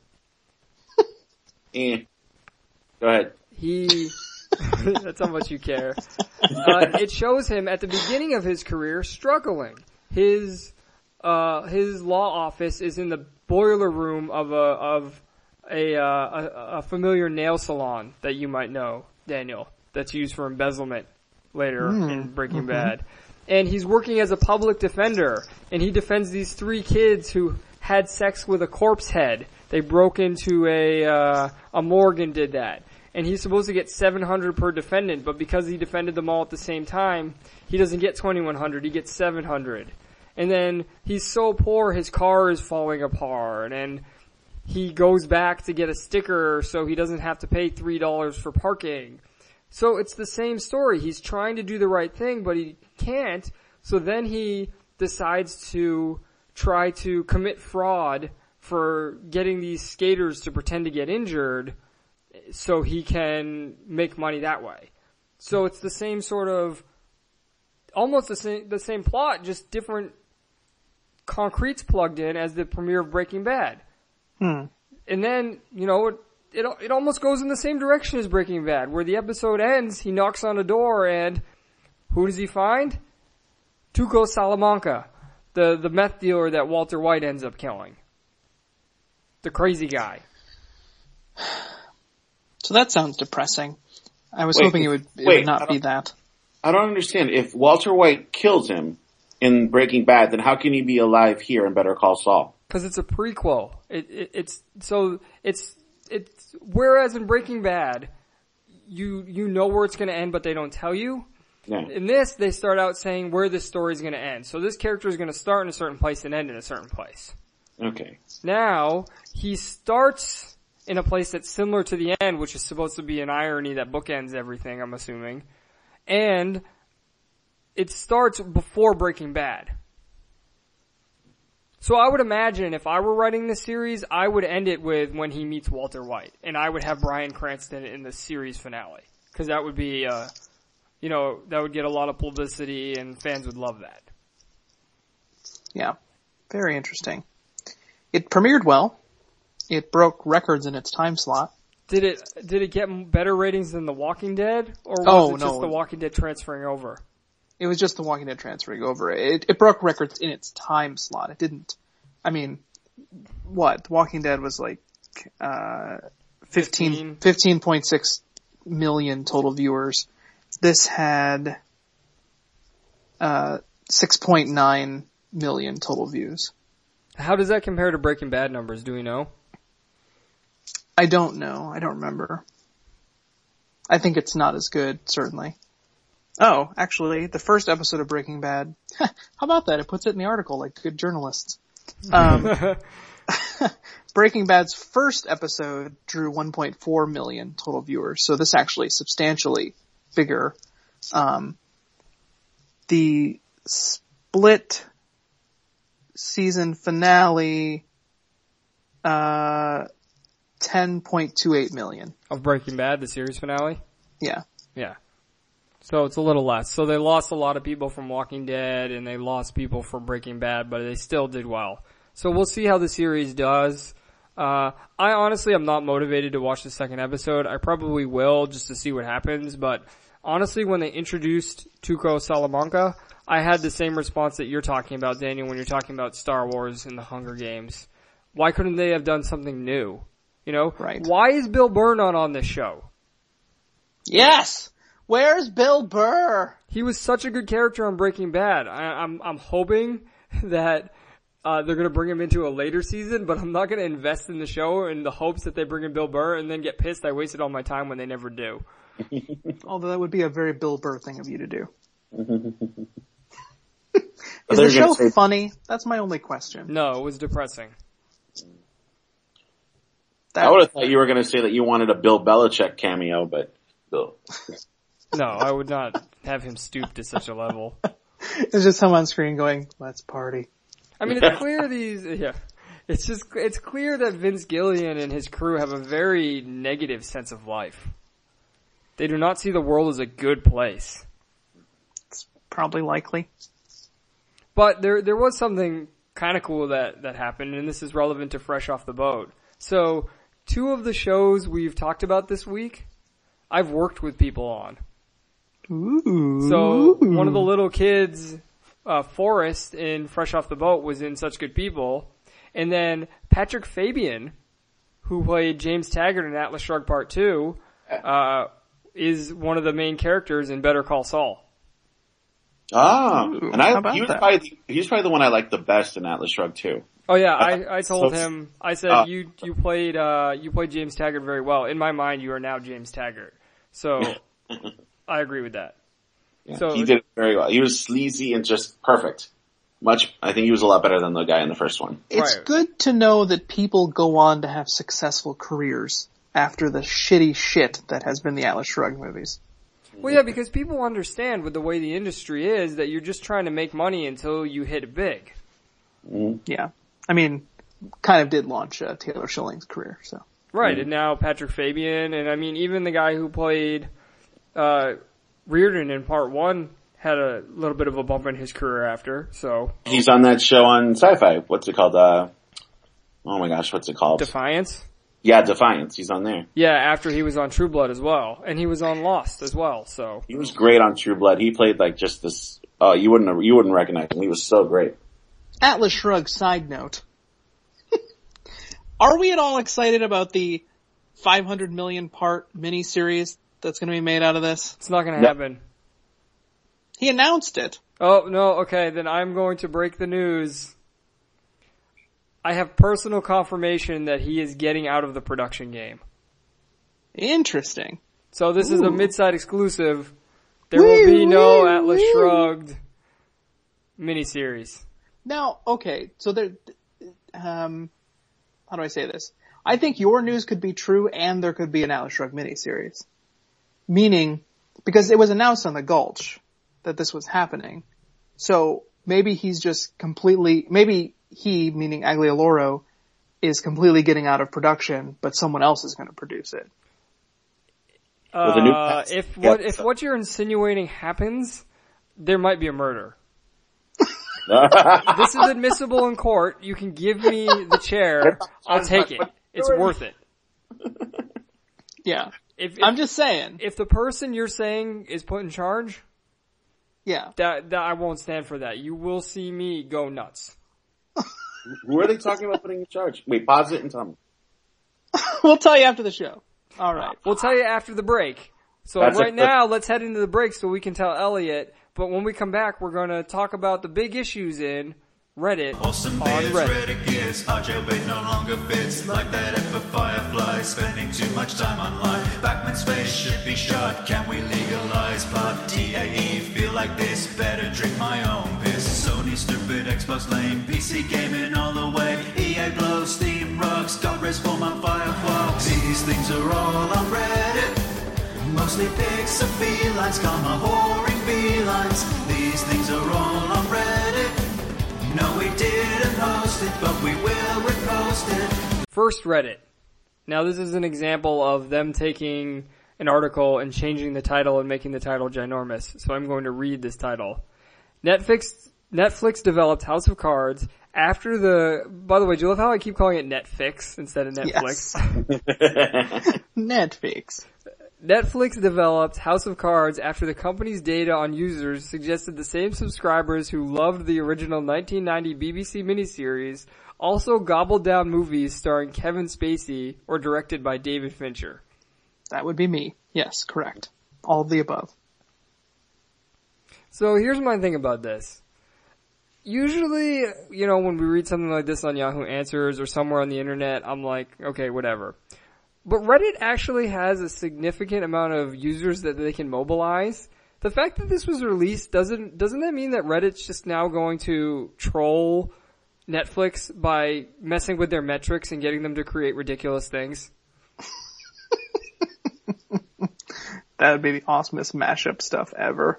Go ahead. That's how much you care. It shows him at the beginning of his career struggling. His law office is in the boiler room of a familiar nail salon that you might know, Daniel, that's used for embezzlement later in Breaking Bad. And he's working as a public defender, and he defends these 3 kids who had sex with a corpse head. They broke into a morgue and did that. And he's supposed to get $700 per defendant, but because he defended them all at the same time, he doesn't get $2,100, he gets $700. And then he's so poor his car is falling apart, and he goes back to get a sticker so he doesn't have to pay $3 for parking. So it's the same story. He's trying to do the right thing, but he can't. So then he decides to try to commit fraud for getting these skaters to pretend to get injured so he can make money that way. So it's the same sort of, almost the same plot, just different concretes plugged in as the premiere of Breaking Bad. And then, it almost goes in the same direction as Breaking Bad, where the episode ends, he knocks on a door, and who does he find? Tuco Salamanca, the meth dealer that Walter White ends up killing. The crazy guy. So that sounds depressing. I was hoping it would not be that. I don't understand. If Walter White kills him in Breaking Bad, then how can he be alive here in Better Call Saul? Because it's a prequel. It's whereas in Breaking Bad, you know where it's going to end, but they don't tell you. Yeah. In this, they start out saying where this story is going to end. So this character is going to start in a certain place and end in a certain place. Okay. Now, he starts in a place that's similar to the end, which is supposed to be an irony that bookends everything, I'm assuming. And it starts before Breaking Bad. So I would imagine if I were writing this series, I would end it with when he meets Walter White. And I would have Bryan Cranston in the series finale. Because that would be, that would get a lot of publicity and fans would love that. Yeah. Very interesting. It premiered well. It broke records in its time slot. Did it get better ratings than The Walking Dead? Or was it just The Walking Dead transferring over? It was just The Walking Dead transferring over. It broke records in its time slot. It didn't, The Walking Dead was like, 15.6 million total viewers. This had, 6.9 million total views. How does that compare to Breaking Bad numbers? Do we know? I don't know. I don't remember. I think it's not as good, certainly. Oh, actually, the first episode of Breaking Bad, how about that? It puts it in the article like good journalists. Breaking Bad's first episode drew 1.4 million total viewers, so this actually is substantially bigger. The split season finale, 10.28 million. Of Breaking Bad, the series finale? Yeah. Yeah. So it's a little less. So they lost a lot of people from Walking Dead and they lost people from Breaking Bad, but they still did well. So we'll see how the series does. I honestly am not motivated to watch the second episode. I probably will just to see what happens, but honestly when they introduced Tuco Salamanca, I had the same response that you're talking about, Daniel, when you're talking about Star Wars and the Hunger Games. Why couldn't they have done something new? Right. Why is Bill Burr not on this show? Yes! Where's Bill Burr? He was such a good character on Breaking Bad. I'm hoping that they're going to bring him into a later season, but I'm not going to invest in the show in the hopes that they bring in Bill Burr and then get pissed I wasted all my time when they never do. Although that would be a very Bill Burr thing of you to do. They're Is the show gonna say- funny? That's my only question. No, it was depressing. I would have thought you were going to say that you wanted a Bill Belichick cameo, but Bill. No, I would not have him stoop to such a level. It's just him on screen going, "Let's party." I mean, it's clear it's clear that Vince Gilligan and his crew have a very negative sense of life. They do not see the world as a good place. It's probably likely. But there was something kind of cool that happened, and this is relevant to Fresh Off the Boat. So, 2 of the shows we've talked about this week, I've worked with people on. Ooh. So, one of the little kids, Forrest in Fresh Off the Boat was in Such Good People. And then Patrick Fabian, who played James Taggart in Atlas Shrugged Part 2, is one of the main characters in Better Call Saul. Ah, Ooh, and how about he was that? probably the one I liked the best in Atlas Shrugged too. Oh yeah, I told so- him, I said, you played James Taggart very well. In my mind, you are now James Taggart. So, I agree with that. Yeah, So- he did it very well. He was sleazy and just perfect. I think he was a lot better than the guy in the first one. It's Right. good to know that people go on to have successful careers after the shitty shit that has been the Atlas Shrugged movies. Well, yeah, because people understand with the way the industry is that you're just trying to make money until you hit it big. Yeah. I mean, kind of did launch Taylor Schilling's career, so. Right, and now Patrick Fabian, and I mean, even the guy who played Reardon in Part 1 had a little bit of a bump in his career after, so. He's on that show on Sci-Fi. What's it called? Oh my gosh, what's it called? Defiance? Yeah, Defiance. He's on there. Yeah, after he was on True Blood as well. And he was on Lost as well, so. He was great on True Blood. He played like just this. You wouldn't recognize him. He was so great. Atlas Shrugged side note. Are we at all excited about the 500 million part miniseries that's going to be made out of this? It's not gonna No. happen. He announced it. Oh, no, okay, then I'm going to break the news. I have personal confirmation that he is getting out of the production game. Interesting. So this is a mid-side exclusive. There will be no Atlas Shrugged miniseries. Now, okay, so there, how do I say this? I think your news could be true and there could be an Atlas Shrugged miniseries. Meaning, because it was announced on the Gulch that this was happening. So maybe he's just maybe he, meaning Aglioloro, is completely getting out of production, but someone else is going to produce it. With a new cast. If what you're insinuating happens, there might be a murder. This is admissible in court. You can give me the chair. I'll take it. It's worth it. Yeah. If I'm just saying. if the person you're saying is put in charge, Yeah. that I won't stand for that. You will see me go nuts. Who are they talking about putting in charge? Wait, pause it and tell me. We'll tell you after the show. All right. We'll tell you after the break. So That's right it. now, let's head into the break so we can tell Elliot. But when we come back, we're going to talk about the big issues in Reddit Awesome on beers, Reddit. Reddit gears, our jailbait no longer fits like that F for Firefly, spending too much time online. Backman's face should be shut, can we legalize pot? TAE, feel like this, better drink my own piss. Sony stupid, Xbox lame, PC gaming all the way. EA blows, Steam rocks, got Respawn on Firefox. These things are all on Reddit. Mostly pics of felines, comma whoring felines. These things are all on Reddit. No, we didn't host it, but we will repost it. First, Reddit. Now, this is an example of them taking an article and changing the title and making the title ginormous. So I'm going to read this title. Netflix developed House of Cards after the... By the way, do you love how I keep calling it Netflix instead of Netflix? Yes. Netflix. Netflix developed House of Cards after the company's data on users suggested the same subscribers who loved the original 1990 BBC miniseries also gobbled down movies starring Kevin Spacey or directed by David Fincher. That would be me. Yes, correct. All of the above. So here's my thing about this. usually, when we read something like this on Yahoo Answers or somewhere on the internet, I'm like, okay, whatever. But Reddit actually has a significant amount of users that they can mobilize. The fact that this was released doesn't that mean that Reddit's just now going to troll Netflix by messing with their metrics and getting them to create ridiculous things? That would be the awesomest mashup stuff ever.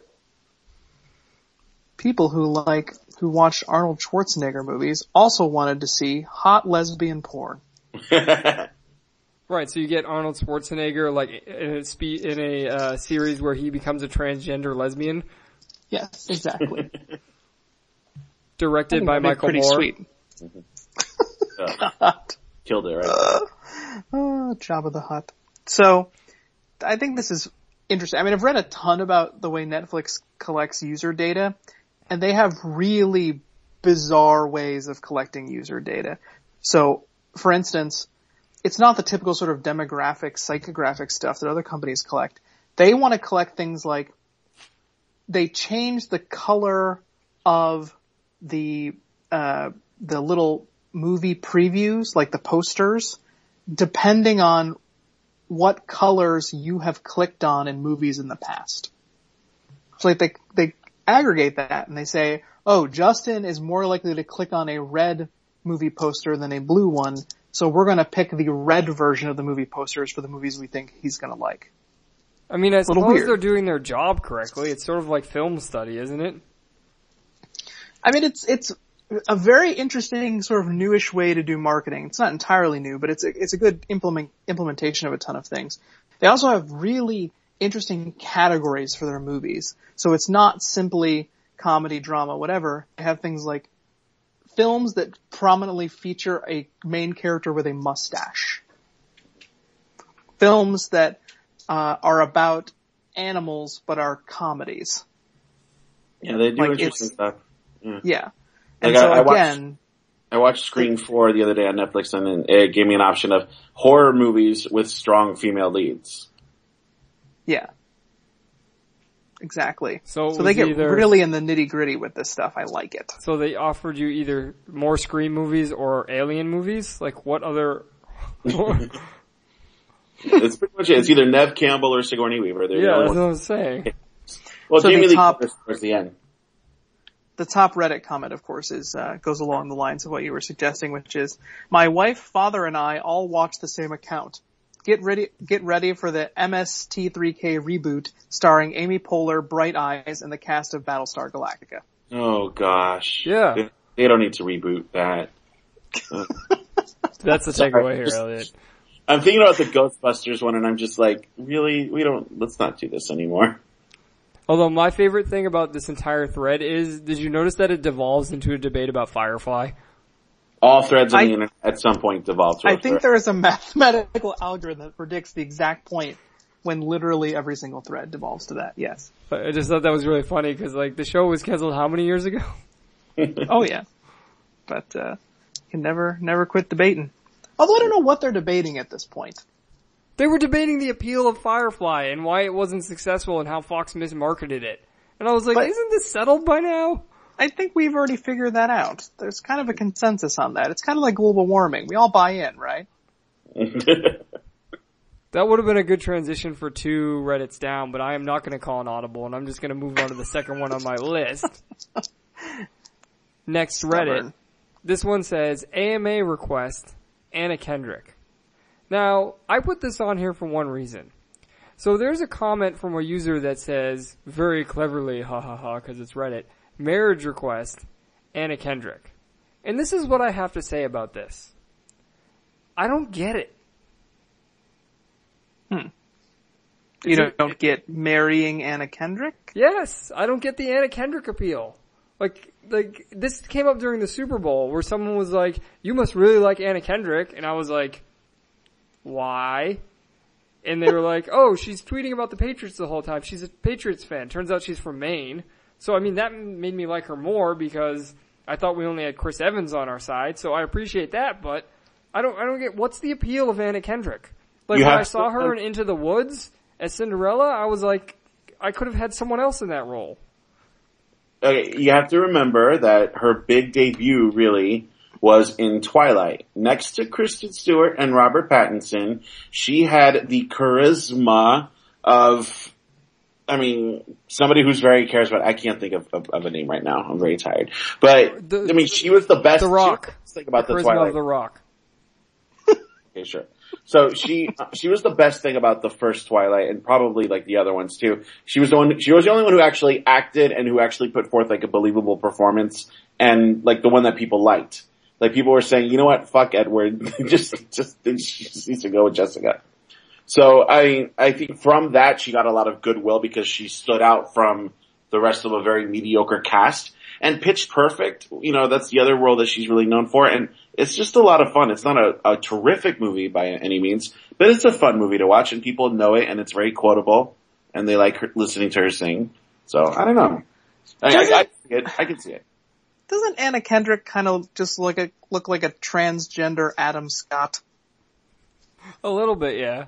People who watched Arnold Schwarzenegger movies also wanted to see hot lesbian porn. Right, so you get Arnold Schwarzenegger like in a series where he becomes a transgender lesbian. Yes, exactly. Directed by Michael pretty Moore. Sweet. Killed it, right? Jabba the Hutt. So, I think this is interesting. I mean, I've read a ton about the way Netflix collects user data, and they have really bizarre ways of collecting user data. So, for instance, it's not the typical sort of demographic, psychographic stuff that other companies collect. They want to collect things like they change the color of the little movie previews, like the posters, depending on what colors you have clicked on in movies in the past. So like they aggregate that and they say, oh, Justin is more likely to click on a red movie poster than a blue one, so we're going to pick the red version of the movie posters for the movies we think he's going to like. I mean, I suppose weird. they're doing their job correctly. It's sort of like film study, isn't it? I mean, it's a very interesting sort of newish way to do marketing. It's not entirely new, but it's a good implementation of a ton of things. They also have really interesting categories for their movies. So it's not simply comedy, drama, whatever. They have things like films that prominently feature a main character with a mustache. Films that are about animals but are comedies. Yeah, they do Like, interesting stuff. Yeah. And Like so I watched Screen 4 the other day on Netflix, and it gave me an option of horror movies with strong female leads. yeah. Exactly. So they get really in the nitty gritty with this stuff. I like it. So they offered you either more Scream movies or Alien movies? Like what other... It's pretty much it. It's either Nev Campbell or Sigourney Weaver. They're the Yeah, only that's what ones. I'm saying. Well, So Jamie the Lee top- Curtis towards the end. The top Reddit comment, of course, goes along the lines of what you were suggesting, which is, my wife, father, and I all watch the same account. Get ready for the MST3K reboot starring Amy Poehler, Bright Eyes, and the cast of Battlestar Galactica. Oh gosh. Yeah. They don't need to reboot that. That's the takeaway here, Elliot. I'm thinking about the Ghostbusters one, and I'm just like, really? Let's not do this anymore. Although my favorite thing about this entire thread is, did you notice that it devolves into a debate about Firefly? All threads on the internet at some point devolve to a I think thread. there is a mathematical algorithm that predicts the exact point when literally every single thread devolves to that, yes. I just thought that was really funny because like the show was canceled how many years ago? Oh yeah. But, you can never quit debating. Although I don't know what they're debating at this point. They were debating the appeal of Firefly and why it wasn't successful and how Fox mismarketed it. And I was like, isn't this settled by now? I think we've already figured that out. There's kind of a consensus on that. It's kind of like global warming. We all buy in, right? That would have been a good transition for 2 Reddits down, but I am not going to call an audible, and I'm just going to move on to the second one on my list. Next Reddit. This one says, AMA request, Anna Kendrick. Now, I put this on here for one reason. So there's a comment from a user that says, very cleverly, ha ha ha, because it's Reddit, marriage request, Anna Kendrick. And this is what I have to say about this. I don't get it. You don't get marrying Anna Kendrick? Yes, I don't get the Anna Kendrick appeal. Like this came up during the Super Bowl where someone was like, you must really like Anna Kendrick. And I was like, why? And they were like, oh, she's tweeting about the Patriots the whole time. She's a Patriots fan. Turns out she's from Maine. So, I mean, that made me like her more because I thought we only had Chris Evans on our side. So I appreciate that, but I don't get, what's the appeal of Anna Kendrick? Like when I saw her in Into the Woods as Cinderella, I was like, I could have had someone else in that role. Okay, you have to remember that her big debut really was in Twilight. Next to Kristen Stewart and Robert Pattinson, she had the charisma of, I mean, somebody who's very charismatic. I can't think of a name right now. I'm very tired. But, she was the best. The Rock. Thing about the charisma Twilight. of The Rock. Okay, sure. So she was the best thing about the first Twilight, and probably like the other ones too. She was the only one who actually acted and who actually put forth like a believable performance, and like the one that people liked. Like people were saying, you know what, fuck Edward, just needs to go with Jessica. So I think from that she got a lot of goodwill because she stood out from the rest of a very mediocre cast. And Pitch Perfect, that's the other role that she's really known for, and it's just a lot of fun. It's not a terrific movie by any means, but it's a fun movie to watch, and people know it, and it's very quotable, and they like listening to her sing. So, I don't know. I can see it. Doesn't Anna Kendrick kind of just look like a transgender Adam Scott? A little bit, yeah.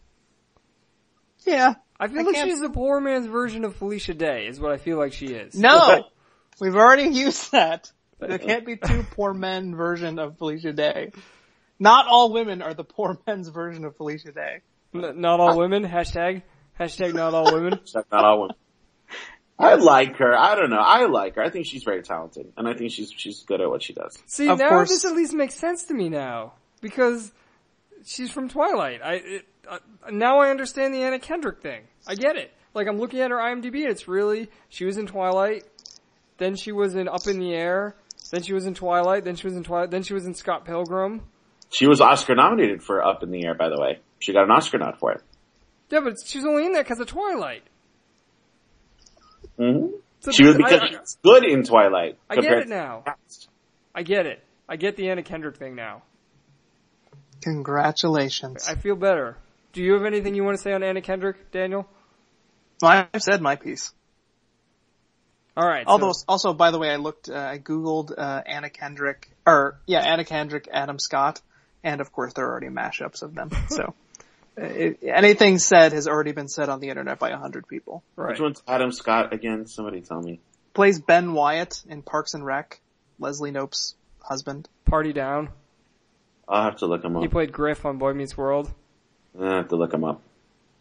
Yeah. I feel like she's a poor man's version of Felicia Day, is what I feel like she is. No! We've already used that. There can't be two poor men version of Felicia Day. Not all women are the poor men's version of Felicia Day. Not all women? Hashtag not all women? Not all women. I like her. I don't know. I like her. I think she's very talented, and I think she's good at what she does. See, of now course. this at least makes sense to me now. Because she's from Twilight. Now I understand the Anna Kendrick thing. I get it. Like, I'm looking at her IMDb, and it's really, she was in Twilight, then she was in Up in the Air, then she was in Twilight, then she was in Scott Pilgrim. She was Oscar nominated for Up in the Air, by the way. She got an Oscar nod for it. Yeah, but she was only in that because of Twilight. Mm-hmm. So she was because she's good in Twilight. I get it now. I get it. I get the Anna Kendrick thing now. Congratulations. I feel better. Do you have anything you want to say on Anna Kendrick, Daniel? Well, I've said my piece. All right. Also, by the way, I Googled Anna Kendrick, Adam Scott, and of course there are already mashups of them. So anything said has already been said on the internet by 100 people. Right. Which one's Adam Scott again? Somebody tell me. Plays Ben Wyatt in Parks and Rec, Leslie Knope's husband. Party Down. I'll have to look him up. He played Griff on Boy Meets World. I have to look him up.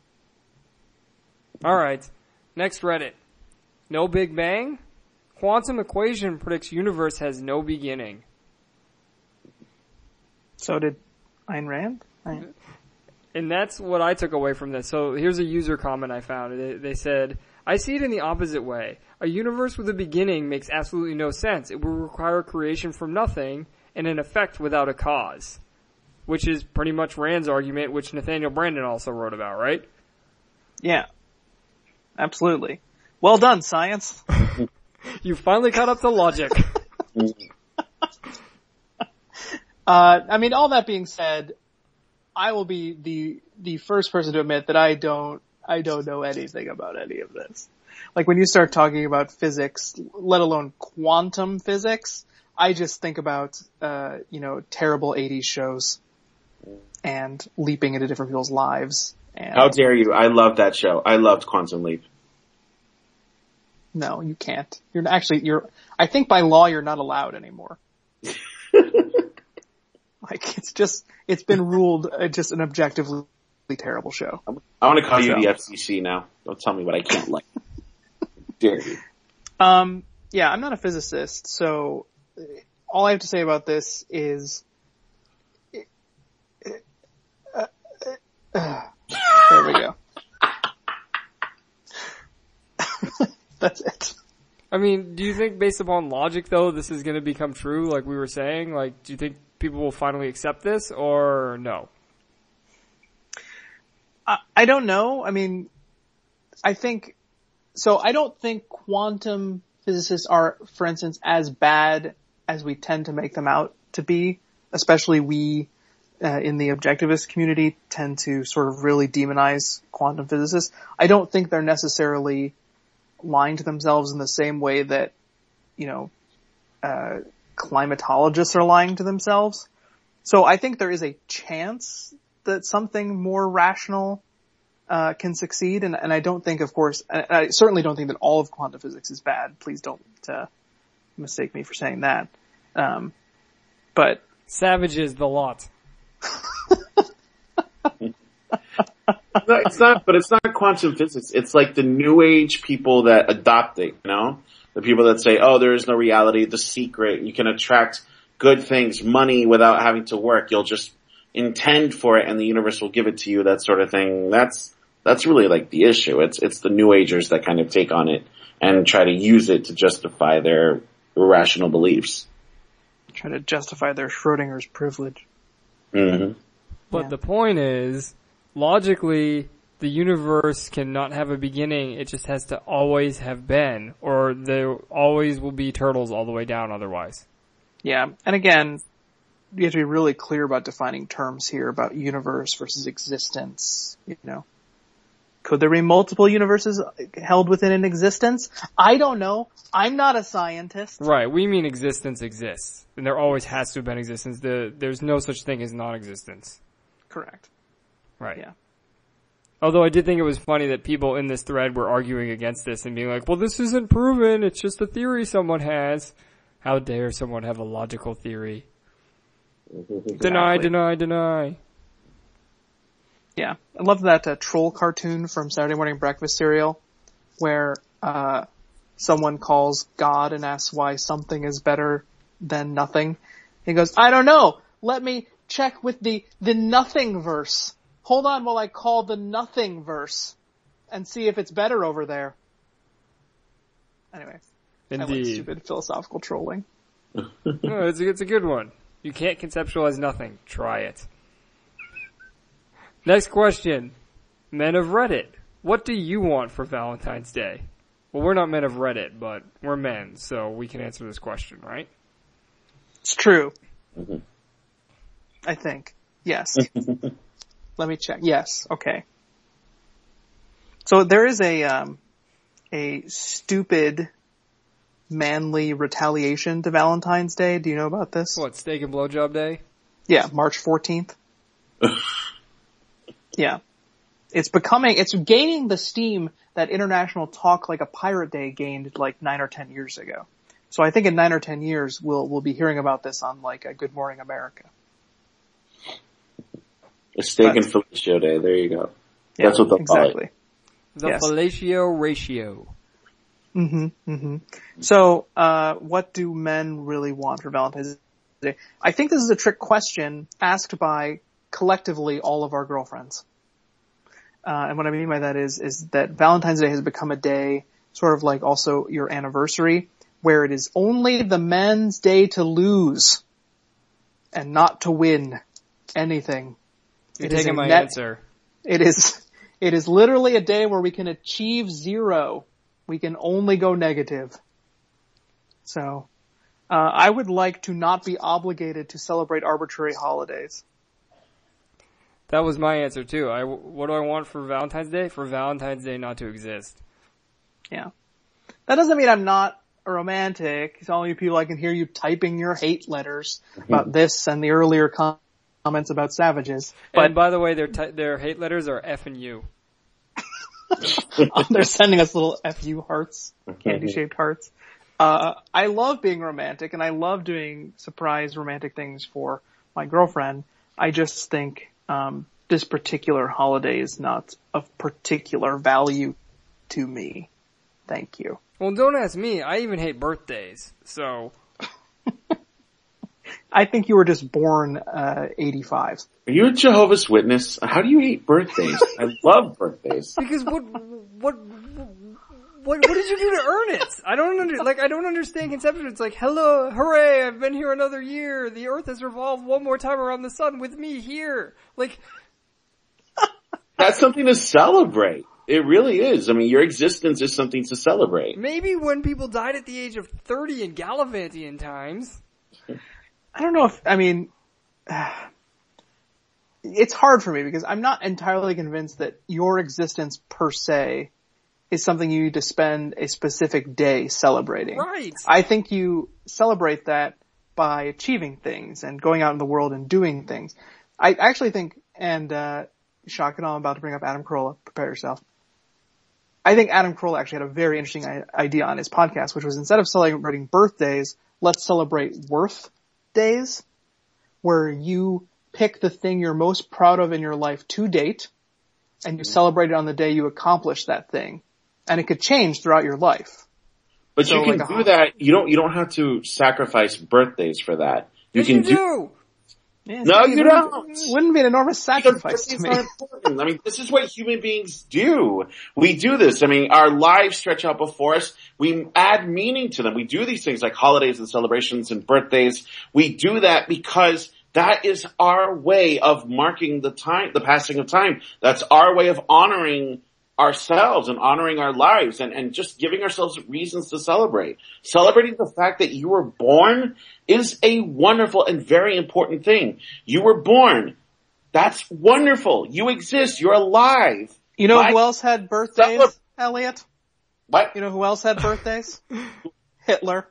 All right. Next Reddit. No Big Bang? Quantum equation predicts universe has no beginning. So did Ayn Rand? And that's what I took away from this. So here's a user comment I found. They said, I see it in the opposite way. A universe with a beginning makes absolutely no sense. It will require creation from nothing and an effect without a cause. Which is pretty much Rand's argument, which Nathaniel Branden also wrote about, right? Yeah. Absolutely. Well done, science. You finally caught up to logic. All that being said, I will be the first person to admit that I don't know anything about any of this. Like when you start talking about physics, let alone quantum physics, I just think about, terrible 80s shows and leaping into different people's lives. And how dare you? I love that show. I loved Quantum Leap. No, you can't. I think by law you're not allowed anymore. It's been ruled just an objectively terrible show. I want to call you the FCC now. Don't tell me what I can't like. Dare you. Yeah, I'm not a physicist, so all I have to say about this is, there we go. That's it. I mean, do you think based upon logic though, this is going to become true like we were saying? Like, do you think people will finally accept this or no? I don't know. I mean, I don't think quantum physicists are, for instance, as bad as we tend to make them out to be, especially we in the objectivist community tend to sort of really demonize quantum physicists. I don't think they're necessarily lying to themselves in the same way that, climatologists are lying to themselves. So I think there is a chance that something more rational can succeed, and I don't think, of course, I certainly don't think that all of quantum physics is bad. Please don't mistake me for saying that. But Savages the lot. No, it's not quantum physics. It's like the new age people that adopt it, you know? The people that say, oh, there is no reality, the secret, you can attract good things, money without having to work. You'll just intend for it and the universe will give it to you, that sort of thing. That's really like the issue. It's the new agers that kind of take on it and try to use it to justify their irrational beliefs. Try to justify their Schrodinger's privilege. Mm-hmm. But Yeah. the point is, logically, the universe cannot have a beginning. It just has to always have been, or there always will be turtles all the way down otherwise. Yeah, and again, you have to be really clear about defining terms here about universe versus existence, you know. Could there be multiple universes held within an existence? I don't know. I'm not a scientist. Right, we mean existence exists. And there always has to have been existence. There's no such thing as non-existence. Correct. Right. Yeah. Although I did think it was funny that people in this thread were arguing against this and being like, well, this isn't proven, it's just a theory someone has. How dare someone have a logical theory? Deny, deny, deny. Yeah. I love that troll cartoon from Saturday Morning Breakfast cereal where someone calls God and asks why something is better than nothing. He goes, I don't know. Let me check with the nothing verse. Hold on while I call the nothing verse and see if it's better over there. Anyway. I like Indeed. stupid philosophical trolling. No, it's a good one. You can't conceptualize nothing. Try it. Next question. Men of Reddit. What do you want for Valentine's Day? Well, we're not men of Reddit, but we're men, so we can answer this question, right? It's true. Mm-hmm. I think. Yes. Let me check. Yes. Okay. So there is a stupid manly retaliation to Valentine's Day. Do you know about this? What, steak and blowjob day? Yeah, March 14th. Yeah. It's gaining the steam that International Talk Like a Pirate Day gained like 9 or 10 years ago. So I think in 9 or 10 years we'll be hearing about this on like a Good Morning America. A steak and fellatio day, there you go. Yeah, That's what they'll call exactly. it. The Yes. fellatio ratio. So, what do men really want for Valentine's Day? I think this is a trick question asked by collectively all of our girlfriends. And what I mean by that is that Valentine's Day has become a day, sort of like also your anniversary, where it is only the men's day to lose and not to win anything. You're It is taking a my net- answer. It is literally a day where we can achieve zero. We can only go negative. So, I would like to not be obligated to celebrate arbitrary holidays. That was my answer too. What do I want for Valentine's Day? For Valentine's Day not to exist. Yeah. That doesn't mean I'm not a romantic. It's all you people, I can hear you typing your hate letters about this and the earlier comments about savages. But And by the way, their hate letters are F and U. they're sending us little FU hearts, candy-shaped hearts. I love being romantic, and I love doing surprise romantic things for my girlfriend. I just think this particular holiday is not of particular value to me. Thank you. Well, don't ask me. I even hate birthdays. So, I think you were just born 85. Are you a Jehovah's Witness? How do you hate birthdays? I love birthdays. because what did you do to earn it? I don't understand conception. It's like, hello, hooray, I've been here another year. The earth has revolved one more time around the sun with me here. Like, That's something to celebrate. It really is. I mean, your existence is something to celebrate. maybe when people died at the age of 30 in Gallivantian times. I don't know if, I mean, it's hard for me because I'm not entirely convinced that your existence per se is something you need to spend a specific day celebrating. Right. I think you celebrate that by achieving things and going out in the world and doing things. I actually think, and shock and awe, I'm about to bring up Adam Carolla. Prepare yourself. I think Adam Carolla actually had a very interesting idea on his podcast, which was instead of celebrating birthdays, let's celebrate worth days, where you pick the thing you're most proud of in your life to date, and you celebrate it on the day you accomplish that thing. And it could change throughout your life. But so you can do that. You don't have to sacrifice birthdays for that. You can do. Yeah, no, you don't. It wouldn't be an enormous sacrifice to me. I mean, this is what human beings do. We do this. I mean, our lives stretch out before us. We add meaning to them. We do these things like holidays and celebrations and birthdays. We do that because that is our way of marking the passing of time. That's our way of honoring ourselves and honoring our lives and just giving ourselves reasons to celebrate. Celebrating the fact that you were born is a wonderful and very important thing. You were born. That's wonderful. You exist. You're alive. You know who else had birthdays, Elliot? What? You know who else had birthdays? Hitler.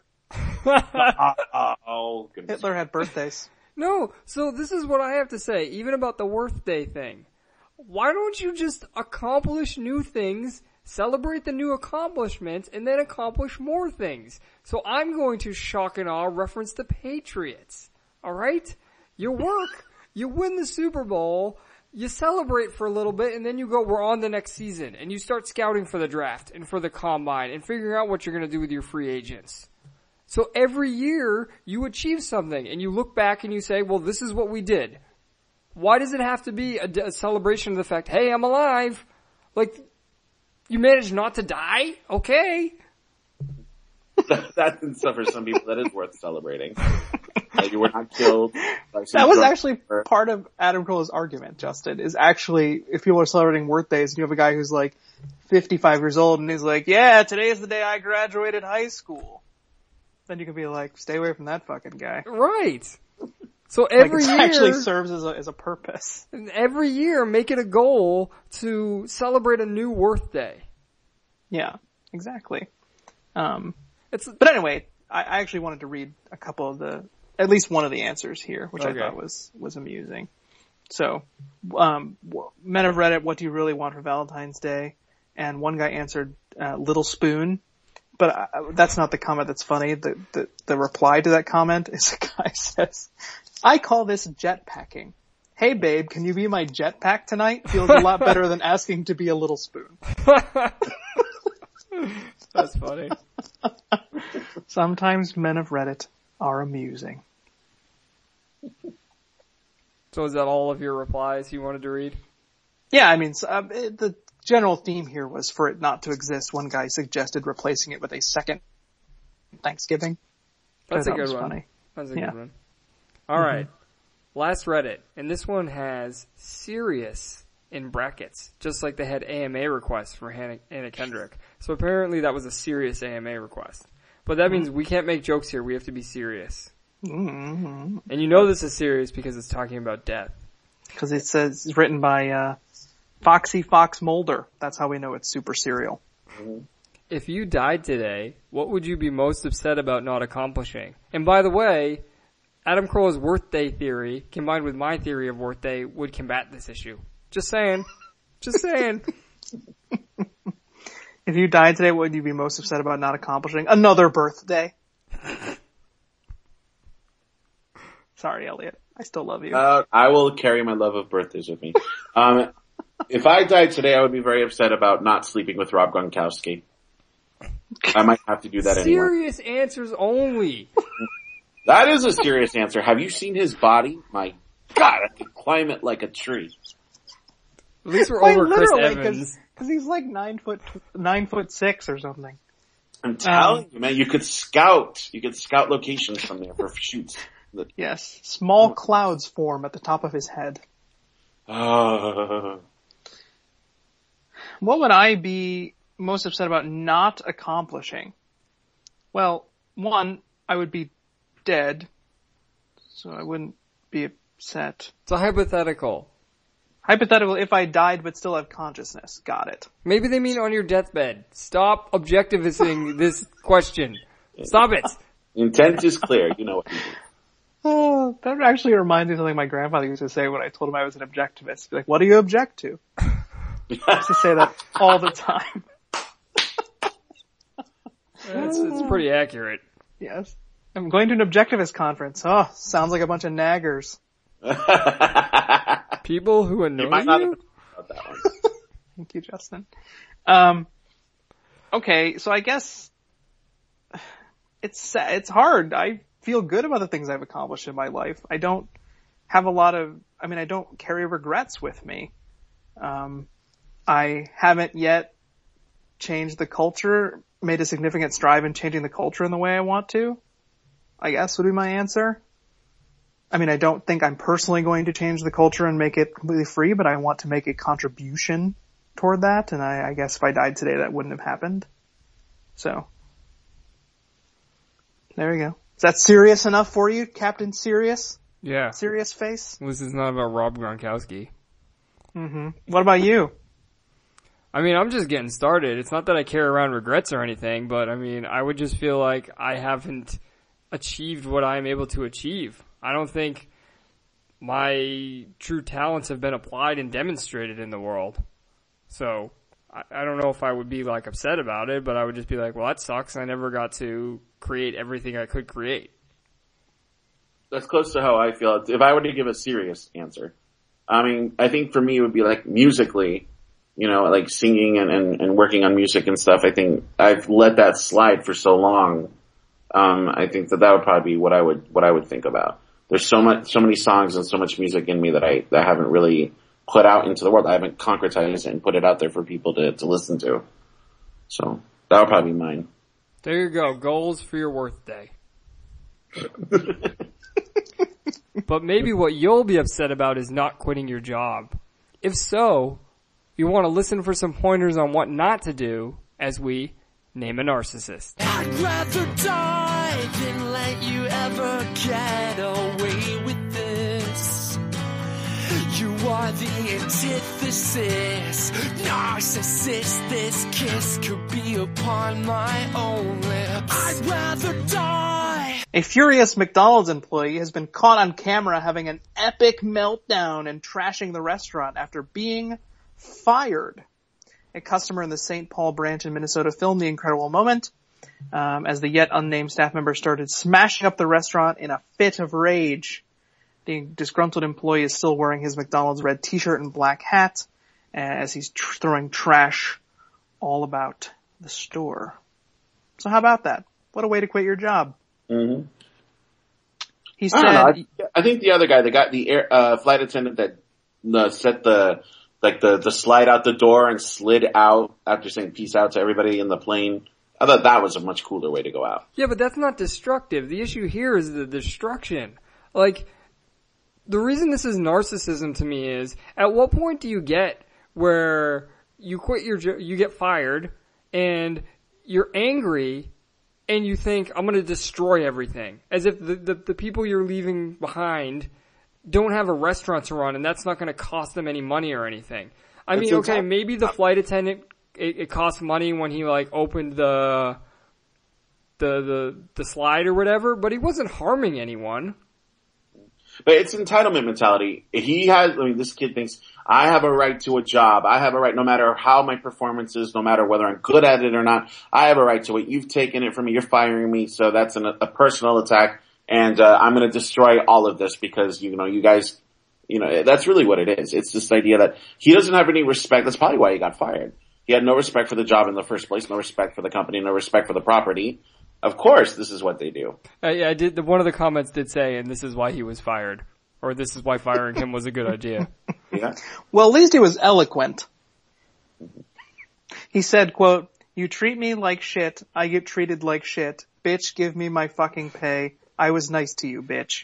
Oh, goodness. Hitler had birthdays. No, so this is what I have to say, even about the Worth Day thing. Why don't you just accomplish new things, celebrate the new accomplishments, and then accomplish more things? So I'm going to shock and awe reference the Patriots. Alright? You work, you win the Super Bowl, you celebrate for a little bit, and then you go, we're on the next season. And you start scouting for the draft and for the combine and figuring out what you're going to do with your free agents. So every year you achieve something and you look back and you say, well, this is what we did. Why does it have to be a celebration of the fact, hey, I'm alive? Like, you managed not to die? Okay. That for some people, that is worth celebrating. Like, you were not killed. That was actually part of Adam Carolla's argument, Justin, is actually, if people are celebrating birthdays and you have a guy who's like 55 years old and he's like, yeah, today is the day I graduated high school. Then you can be like, stay away from that fucking guy. Right. So every year actually serves as a purpose. Every year, make it a goal to celebrate a new Worth Day. Yeah, exactly. But anyway, I actually wanted to read a couple of at least one of the answers here, which I thought was amusing. So, men of Reddit, what do you really want for Valentine's Day? And one guy answered, little spoon. But that's not the comment that's funny. The reply to that comment is a guy says, I call this jetpacking. Hey babe, can you be my jetpack tonight? Feels a lot better than asking to be a little spoon. That's funny. Sometimes men of Reddit are amusing. So is that all of your replies you wanted to read? Yeah, I mean, the general theme here was for it not to exist. One guy suggested replacing it with a second Thanksgiving. That's a good one. Funny. That's a good one. All right. Last Reddit. And this one has serious in brackets, just like they had AMA requests for Anna Kendrick. So apparently that was a serious AMA request. But that means we can't make jokes here. We have to be serious. Mm-hmm. And you know this is serious because it's talking about death. Because it says it's written by Foxy Fox Mulder. That's how we know it's super serial. If you died today, what would you be most upset about not accomplishing? And by the way, Adam Carolla's Worth Day theory, combined with my theory of Worth Day, would combat this issue. Just saying. Just saying. If you died today, what would you be most upset about not accomplishing? Another birthday. Sorry, Elliot. I still love you. I will carry my love of birthdays with me. If I died today, I would be very upset about not sleeping with Rob Gronkowski. I might have to do that anymore. Serious answers only. That is a serious answer. Have you seen his body? My God, I could climb it like a tree. At least we're over Chris Evans. Because he's like 9'6" or something. I'm telling you, man, you could scout locations from there for shoots. Yes. Small clouds form at the top of his head. Uh, What would I be most upset about not accomplishing? Well, one, I would be dead, so I wouldn't be upset. It's a hypothetical. Hypothetical if I died but still have consciousness. Got it. Maybe they mean on your deathbed. Stop objectivizing this question. Stop it. Intent is clear. You know what you do. Oh, that actually reminds me of something my grandfather used to say when I told him I was an objectivist. Be like, what do you object to? He used to say that all the time. It's pretty accurate. Yes. I'm going to an objectivist conference. Oh, sounds like a bunch of naggers. People who annoy You might not you? have about that one. Thank you, Justin. Okay, so I guess it's hard. I feel good about the things I've accomplished in my life. I don't have I don't carry regrets with me. I haven't yet changed the culture, made a significant strive in changing the culture in the way I want to, I guess would be my answer. I mean, I don't think I'm personally going to change the culture and make it completely free, but I want to make a contribution toward that, and I guess if I died today, that wouldn't have happened. So, there you go. Is that serious enough for you, Captain Serious? Yeah. Serious face? This is not about Rob Gronkowski. Mm-hmm. What about you? I mean, I'm just getting started. It's not that I carry around regrets or anything, but I mean, I would just feel like I haven't achieved what I'm able to achieve. I don't think my true talents have been applied and demonstrated in the world. So, I don't know if I would be like upset about it, but I would just be like, well, that sucks. I never got to create everything I could create. That's close to how I feel. If I were to give a serious answer, I mean, I think for me it would be like musically, like singing and working on music and stuff. I think I've let that slide for so long. I think that would probably be what I would think about. There's so many songs and so much music in me that I haven't really put out into the world. I haven't concretized it and put it out there for people to listen to. So that would probably be mine. There you go. Goals for your worth day. But maybe what you'll be upset about is not quitting your job. If so, you want to listen for some pointers on what not to do as we name a narcissist. I'd rather die than let you ever get away with this. You are the antithesis, narcissist. This kiss could be upon my own lips. I'd rather die. A furious McDonald's employee has been caught on camera having an epic meltdown and trashing the restaurant after being fired. A customer in the St. Paul branch in Minnesota filmed the incredible moment as the yet unnamed staff member started smashing up the restaurant in a fit of rage. The disgruntled employee is still wearing his McDonald's red t-shirt and black hat as he's throwing trash all about the store. So how about that? What a way to quit your job. Mm-hmm. He said, I think the other guy, the flight attendant that set the slide out the door and slid out after saying peace out to everybody in the plane. I thought that was a much cooler way to go out. Yeah, but that's not destructive. The issue here is the destruction. Like, the reason this is narcissism to me is, at what point do you get where you quit you get fired, and you're angry, and you think, I'm gonna destroy everything. As if the people you're leaving behind don't have a restaurant to run, and that's not gonna cost them any money or anything. I mean, okay, maybe the flight attendant, it cost money when he like opened the slide or whatever, but he wasn't harming anyone. But it's entitlement mentality. This kid thinks, I have a right to a job. I have a right, no matter how my performance is, no matter whether I'm good at it or not, I have a right to it. You've taken it from me. You're firing me. So that's a personal attack. And, I'm going to destroy all of this because, you guys, that's really what it is. It's this idea that he doesn't have any respect. That's probably why he got fired. He had no respect for the job in the first place, no respect for the company, no respect for the property. Of course, this is what they do. Yeah, I did. One of the comments did say, and this is why he was fired, or this is why firing him was a good idea. Yeah. well, at least he was eloquent. He said, quote, "You treat me like shit, I get treated like shit. Bitch, give me my fucking pay. I was nice to you, bitch."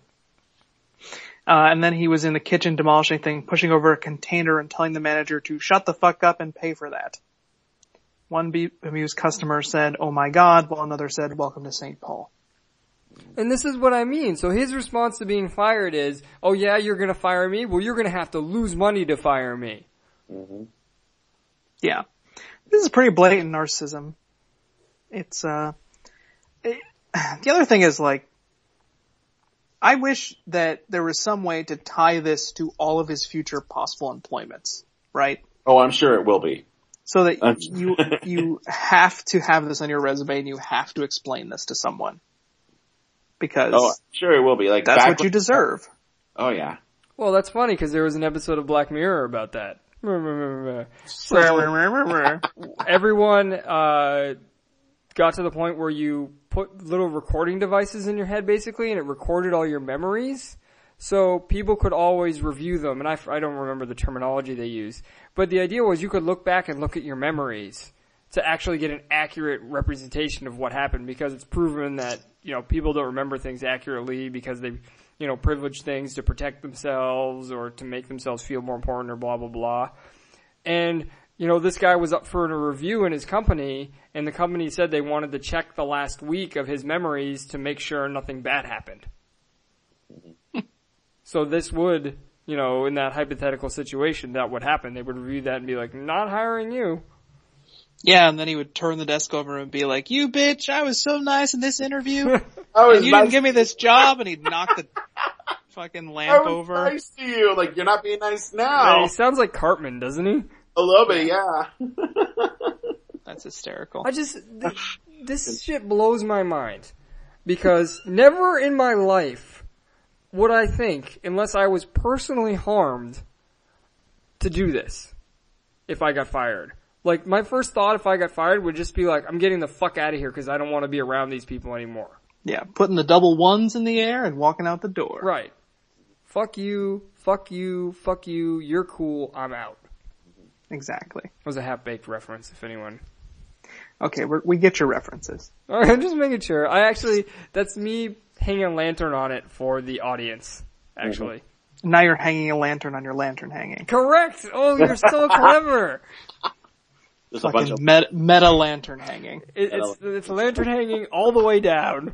And then he was in the kitchen demolishing things, pushing over a container and telling the manager to shut the fuck up and pay for that. One bemused customer said, "Oh my God," while another said, "Welcome to St. Paul." And this is what I mean. So his response to being fired is, oh yeah, you're gonna fire me? Well, you're gonna have to lose money to fire me. Mm-hmm. Yeah. This is pretty blatant narcissism. It's, the other thing is like, I wish that there was some way to tie this to all of his future possible employments, right? Oh, I'm sure it will be. So that you have to have this on your resume and you have to explain this to someone. Because I'm sure it will be. Like that's what you deserve. Oh yeah. Well, that's funny because there was an episode of Black Mirror about that. So everyone got to the point where you put little recording devices in your head basically and it recorded all your memories. So people could always review them, and I don't remember the terminology they use. But the idea was you could look back and look at your memories to actually get an accurate representation of what happened, because it's proven that, people don't remember things accurately because they, privilege things to protect themselves or to make themselves feel more important or blah, blah, blah. And, this guy was up for a review in his company, and the company said they wanted to check the last week of his memories to make sure nothing bad happened. So this would, in that hypothetical situation, that would happen. They would review that and be like, not hiring you. Yeah, and then he would turn the desk over and be like, you bitch, I was so nice in this interview. And you didn't give me this job, and he'd knock the fucking lamp over. Nice to you. Like, you're not being nice Yeah, now. he sounds like Cartman, doesn't he? A little bit, yeah. That's hysterical. This shit blows my mind. Because never in my life would I think, unless I was personally harmed, to do this if I got fired. Like, my first thought if I got fired would just be like, I'm getting the fuck out of here because I don't want to be around these people anymore. Yeah, putting the double ones in the air and walking out the door. Right. Fuck you, fuck you, fuck you, you're cool, I'm out. Exactly. It was a half-baked reference, if anyone. Okay, we get your references. Alright, I'm just making sure. That's me hanging a lantern on it for the audience, actually. Mm-hmm. Now you're hanging a lantern on your lantern hanging. Correct! Oh, you're so clever! There's a bunch Fucking of meta lantern hanging. It's a lantern hanging all the way down.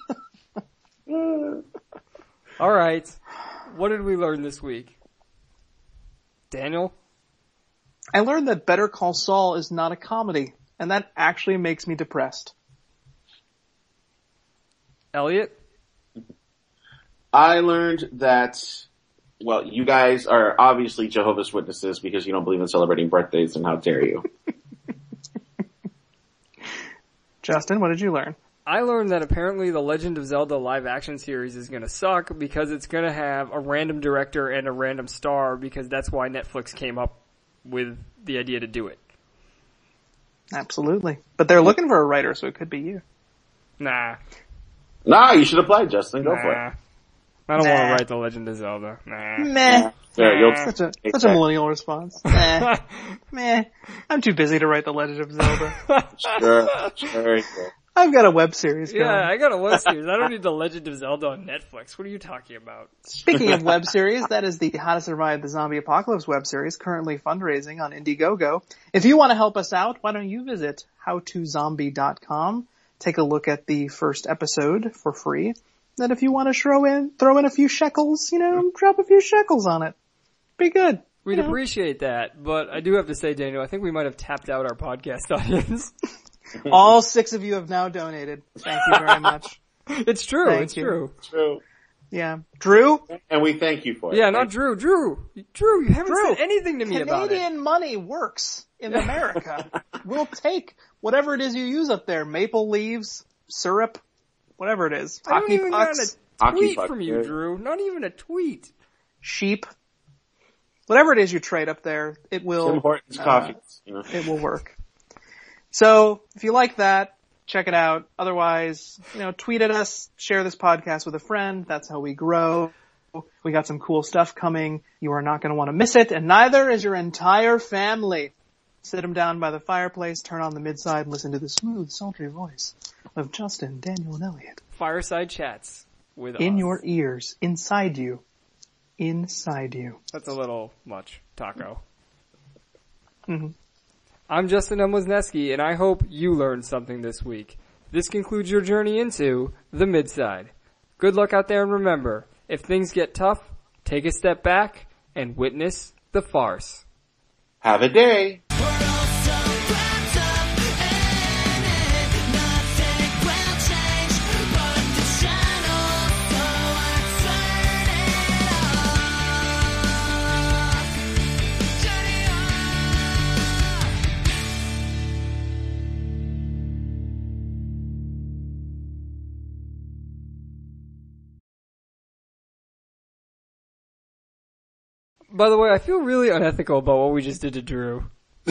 Alright. What did we learn this week? Daniel? I learned that Better Call Saul is not a comedy, and that actually makes me depressed. Elliot? I learned that, well, you guys are obviously Jehovah's Witnesses because you don't believe in celebrating birthdays, and how dare you. Justin, what did you learn? I learned that apparently the Legend of Zelda live action series is gonna suck because it's gonna have a random director and a random star, because that's why Netflix came up with the idea to do it. Absolutely. But they're looking for a writer, so it could be you. Nah. Nah, you should apply, Justin. Go for it. I don't want to write The Legend of Zelda. Nah. Meh. Yeah, Such a millennial response. Meh. Meh. I'm too busy to write The Legend of Zelda. Sure. I've got a web series going. Yeah, I got a web series. I don't need The Legend of Zelda on Netflix. What are you talking about? Speaking of web series, that is the How to Survive the Zombie Apocalypse web series, currently fundraising on Indiegogo. If you want to help us out, why don't you visit howtozombie.com, take a look at the first episode for free. Then if you want to throw in a few shekels, drop a few shekels on it. Be good. We'd appreciate that, but I do have to say, Daniel, I think we might have tapped out our podcast audience. All 6 of you have now donated. Thank you very much. It's true. Thank It's you. true. True. Yeah. Drew? And we thank you for it. Yeah, not Drew. Drew, you haven't said anything to me about it. Canadian money works in America. We'll take whatever it is you use up there. Maple leaves, syrup, whatever it is. I don't Hockey even got pucks, a tweet puck, from you, yeah. Drew. Not even a tweet. sheep. Whatever it is you trade up there, it will. Tim Hortons coffee. It will work. So if you like that, check it out. Otherwise, tweet at us, share this podcast with a friend. That's how we grow. We got some cool stuff coming. You are not going to want to miss it, and neither is your entire family. Sit them down by the fireplace, turn on the midside, and listen to the smooth, sultry voice of Justin, Daniel, and Elliot. Fireside chats with us. In your ears, inside you. Inside you. That's a little much, Taco. Mm-hmm. I'm Justin M. Wisniewski, and I hope you learned something this week. This concludes your journey into the Midside. Good luck out there, and remember, if things get tough, take a step back and witness the farce. Have a day. By the way, I feel really unethical about what we just did to Drew. He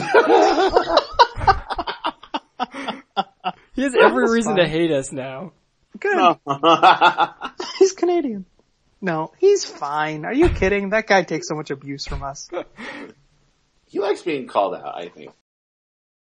has every reason to hate us now. Good. He's Canadian. No, he's fine. Are you kidding? That guy takes so much abuse from us. He likes being called out, I think.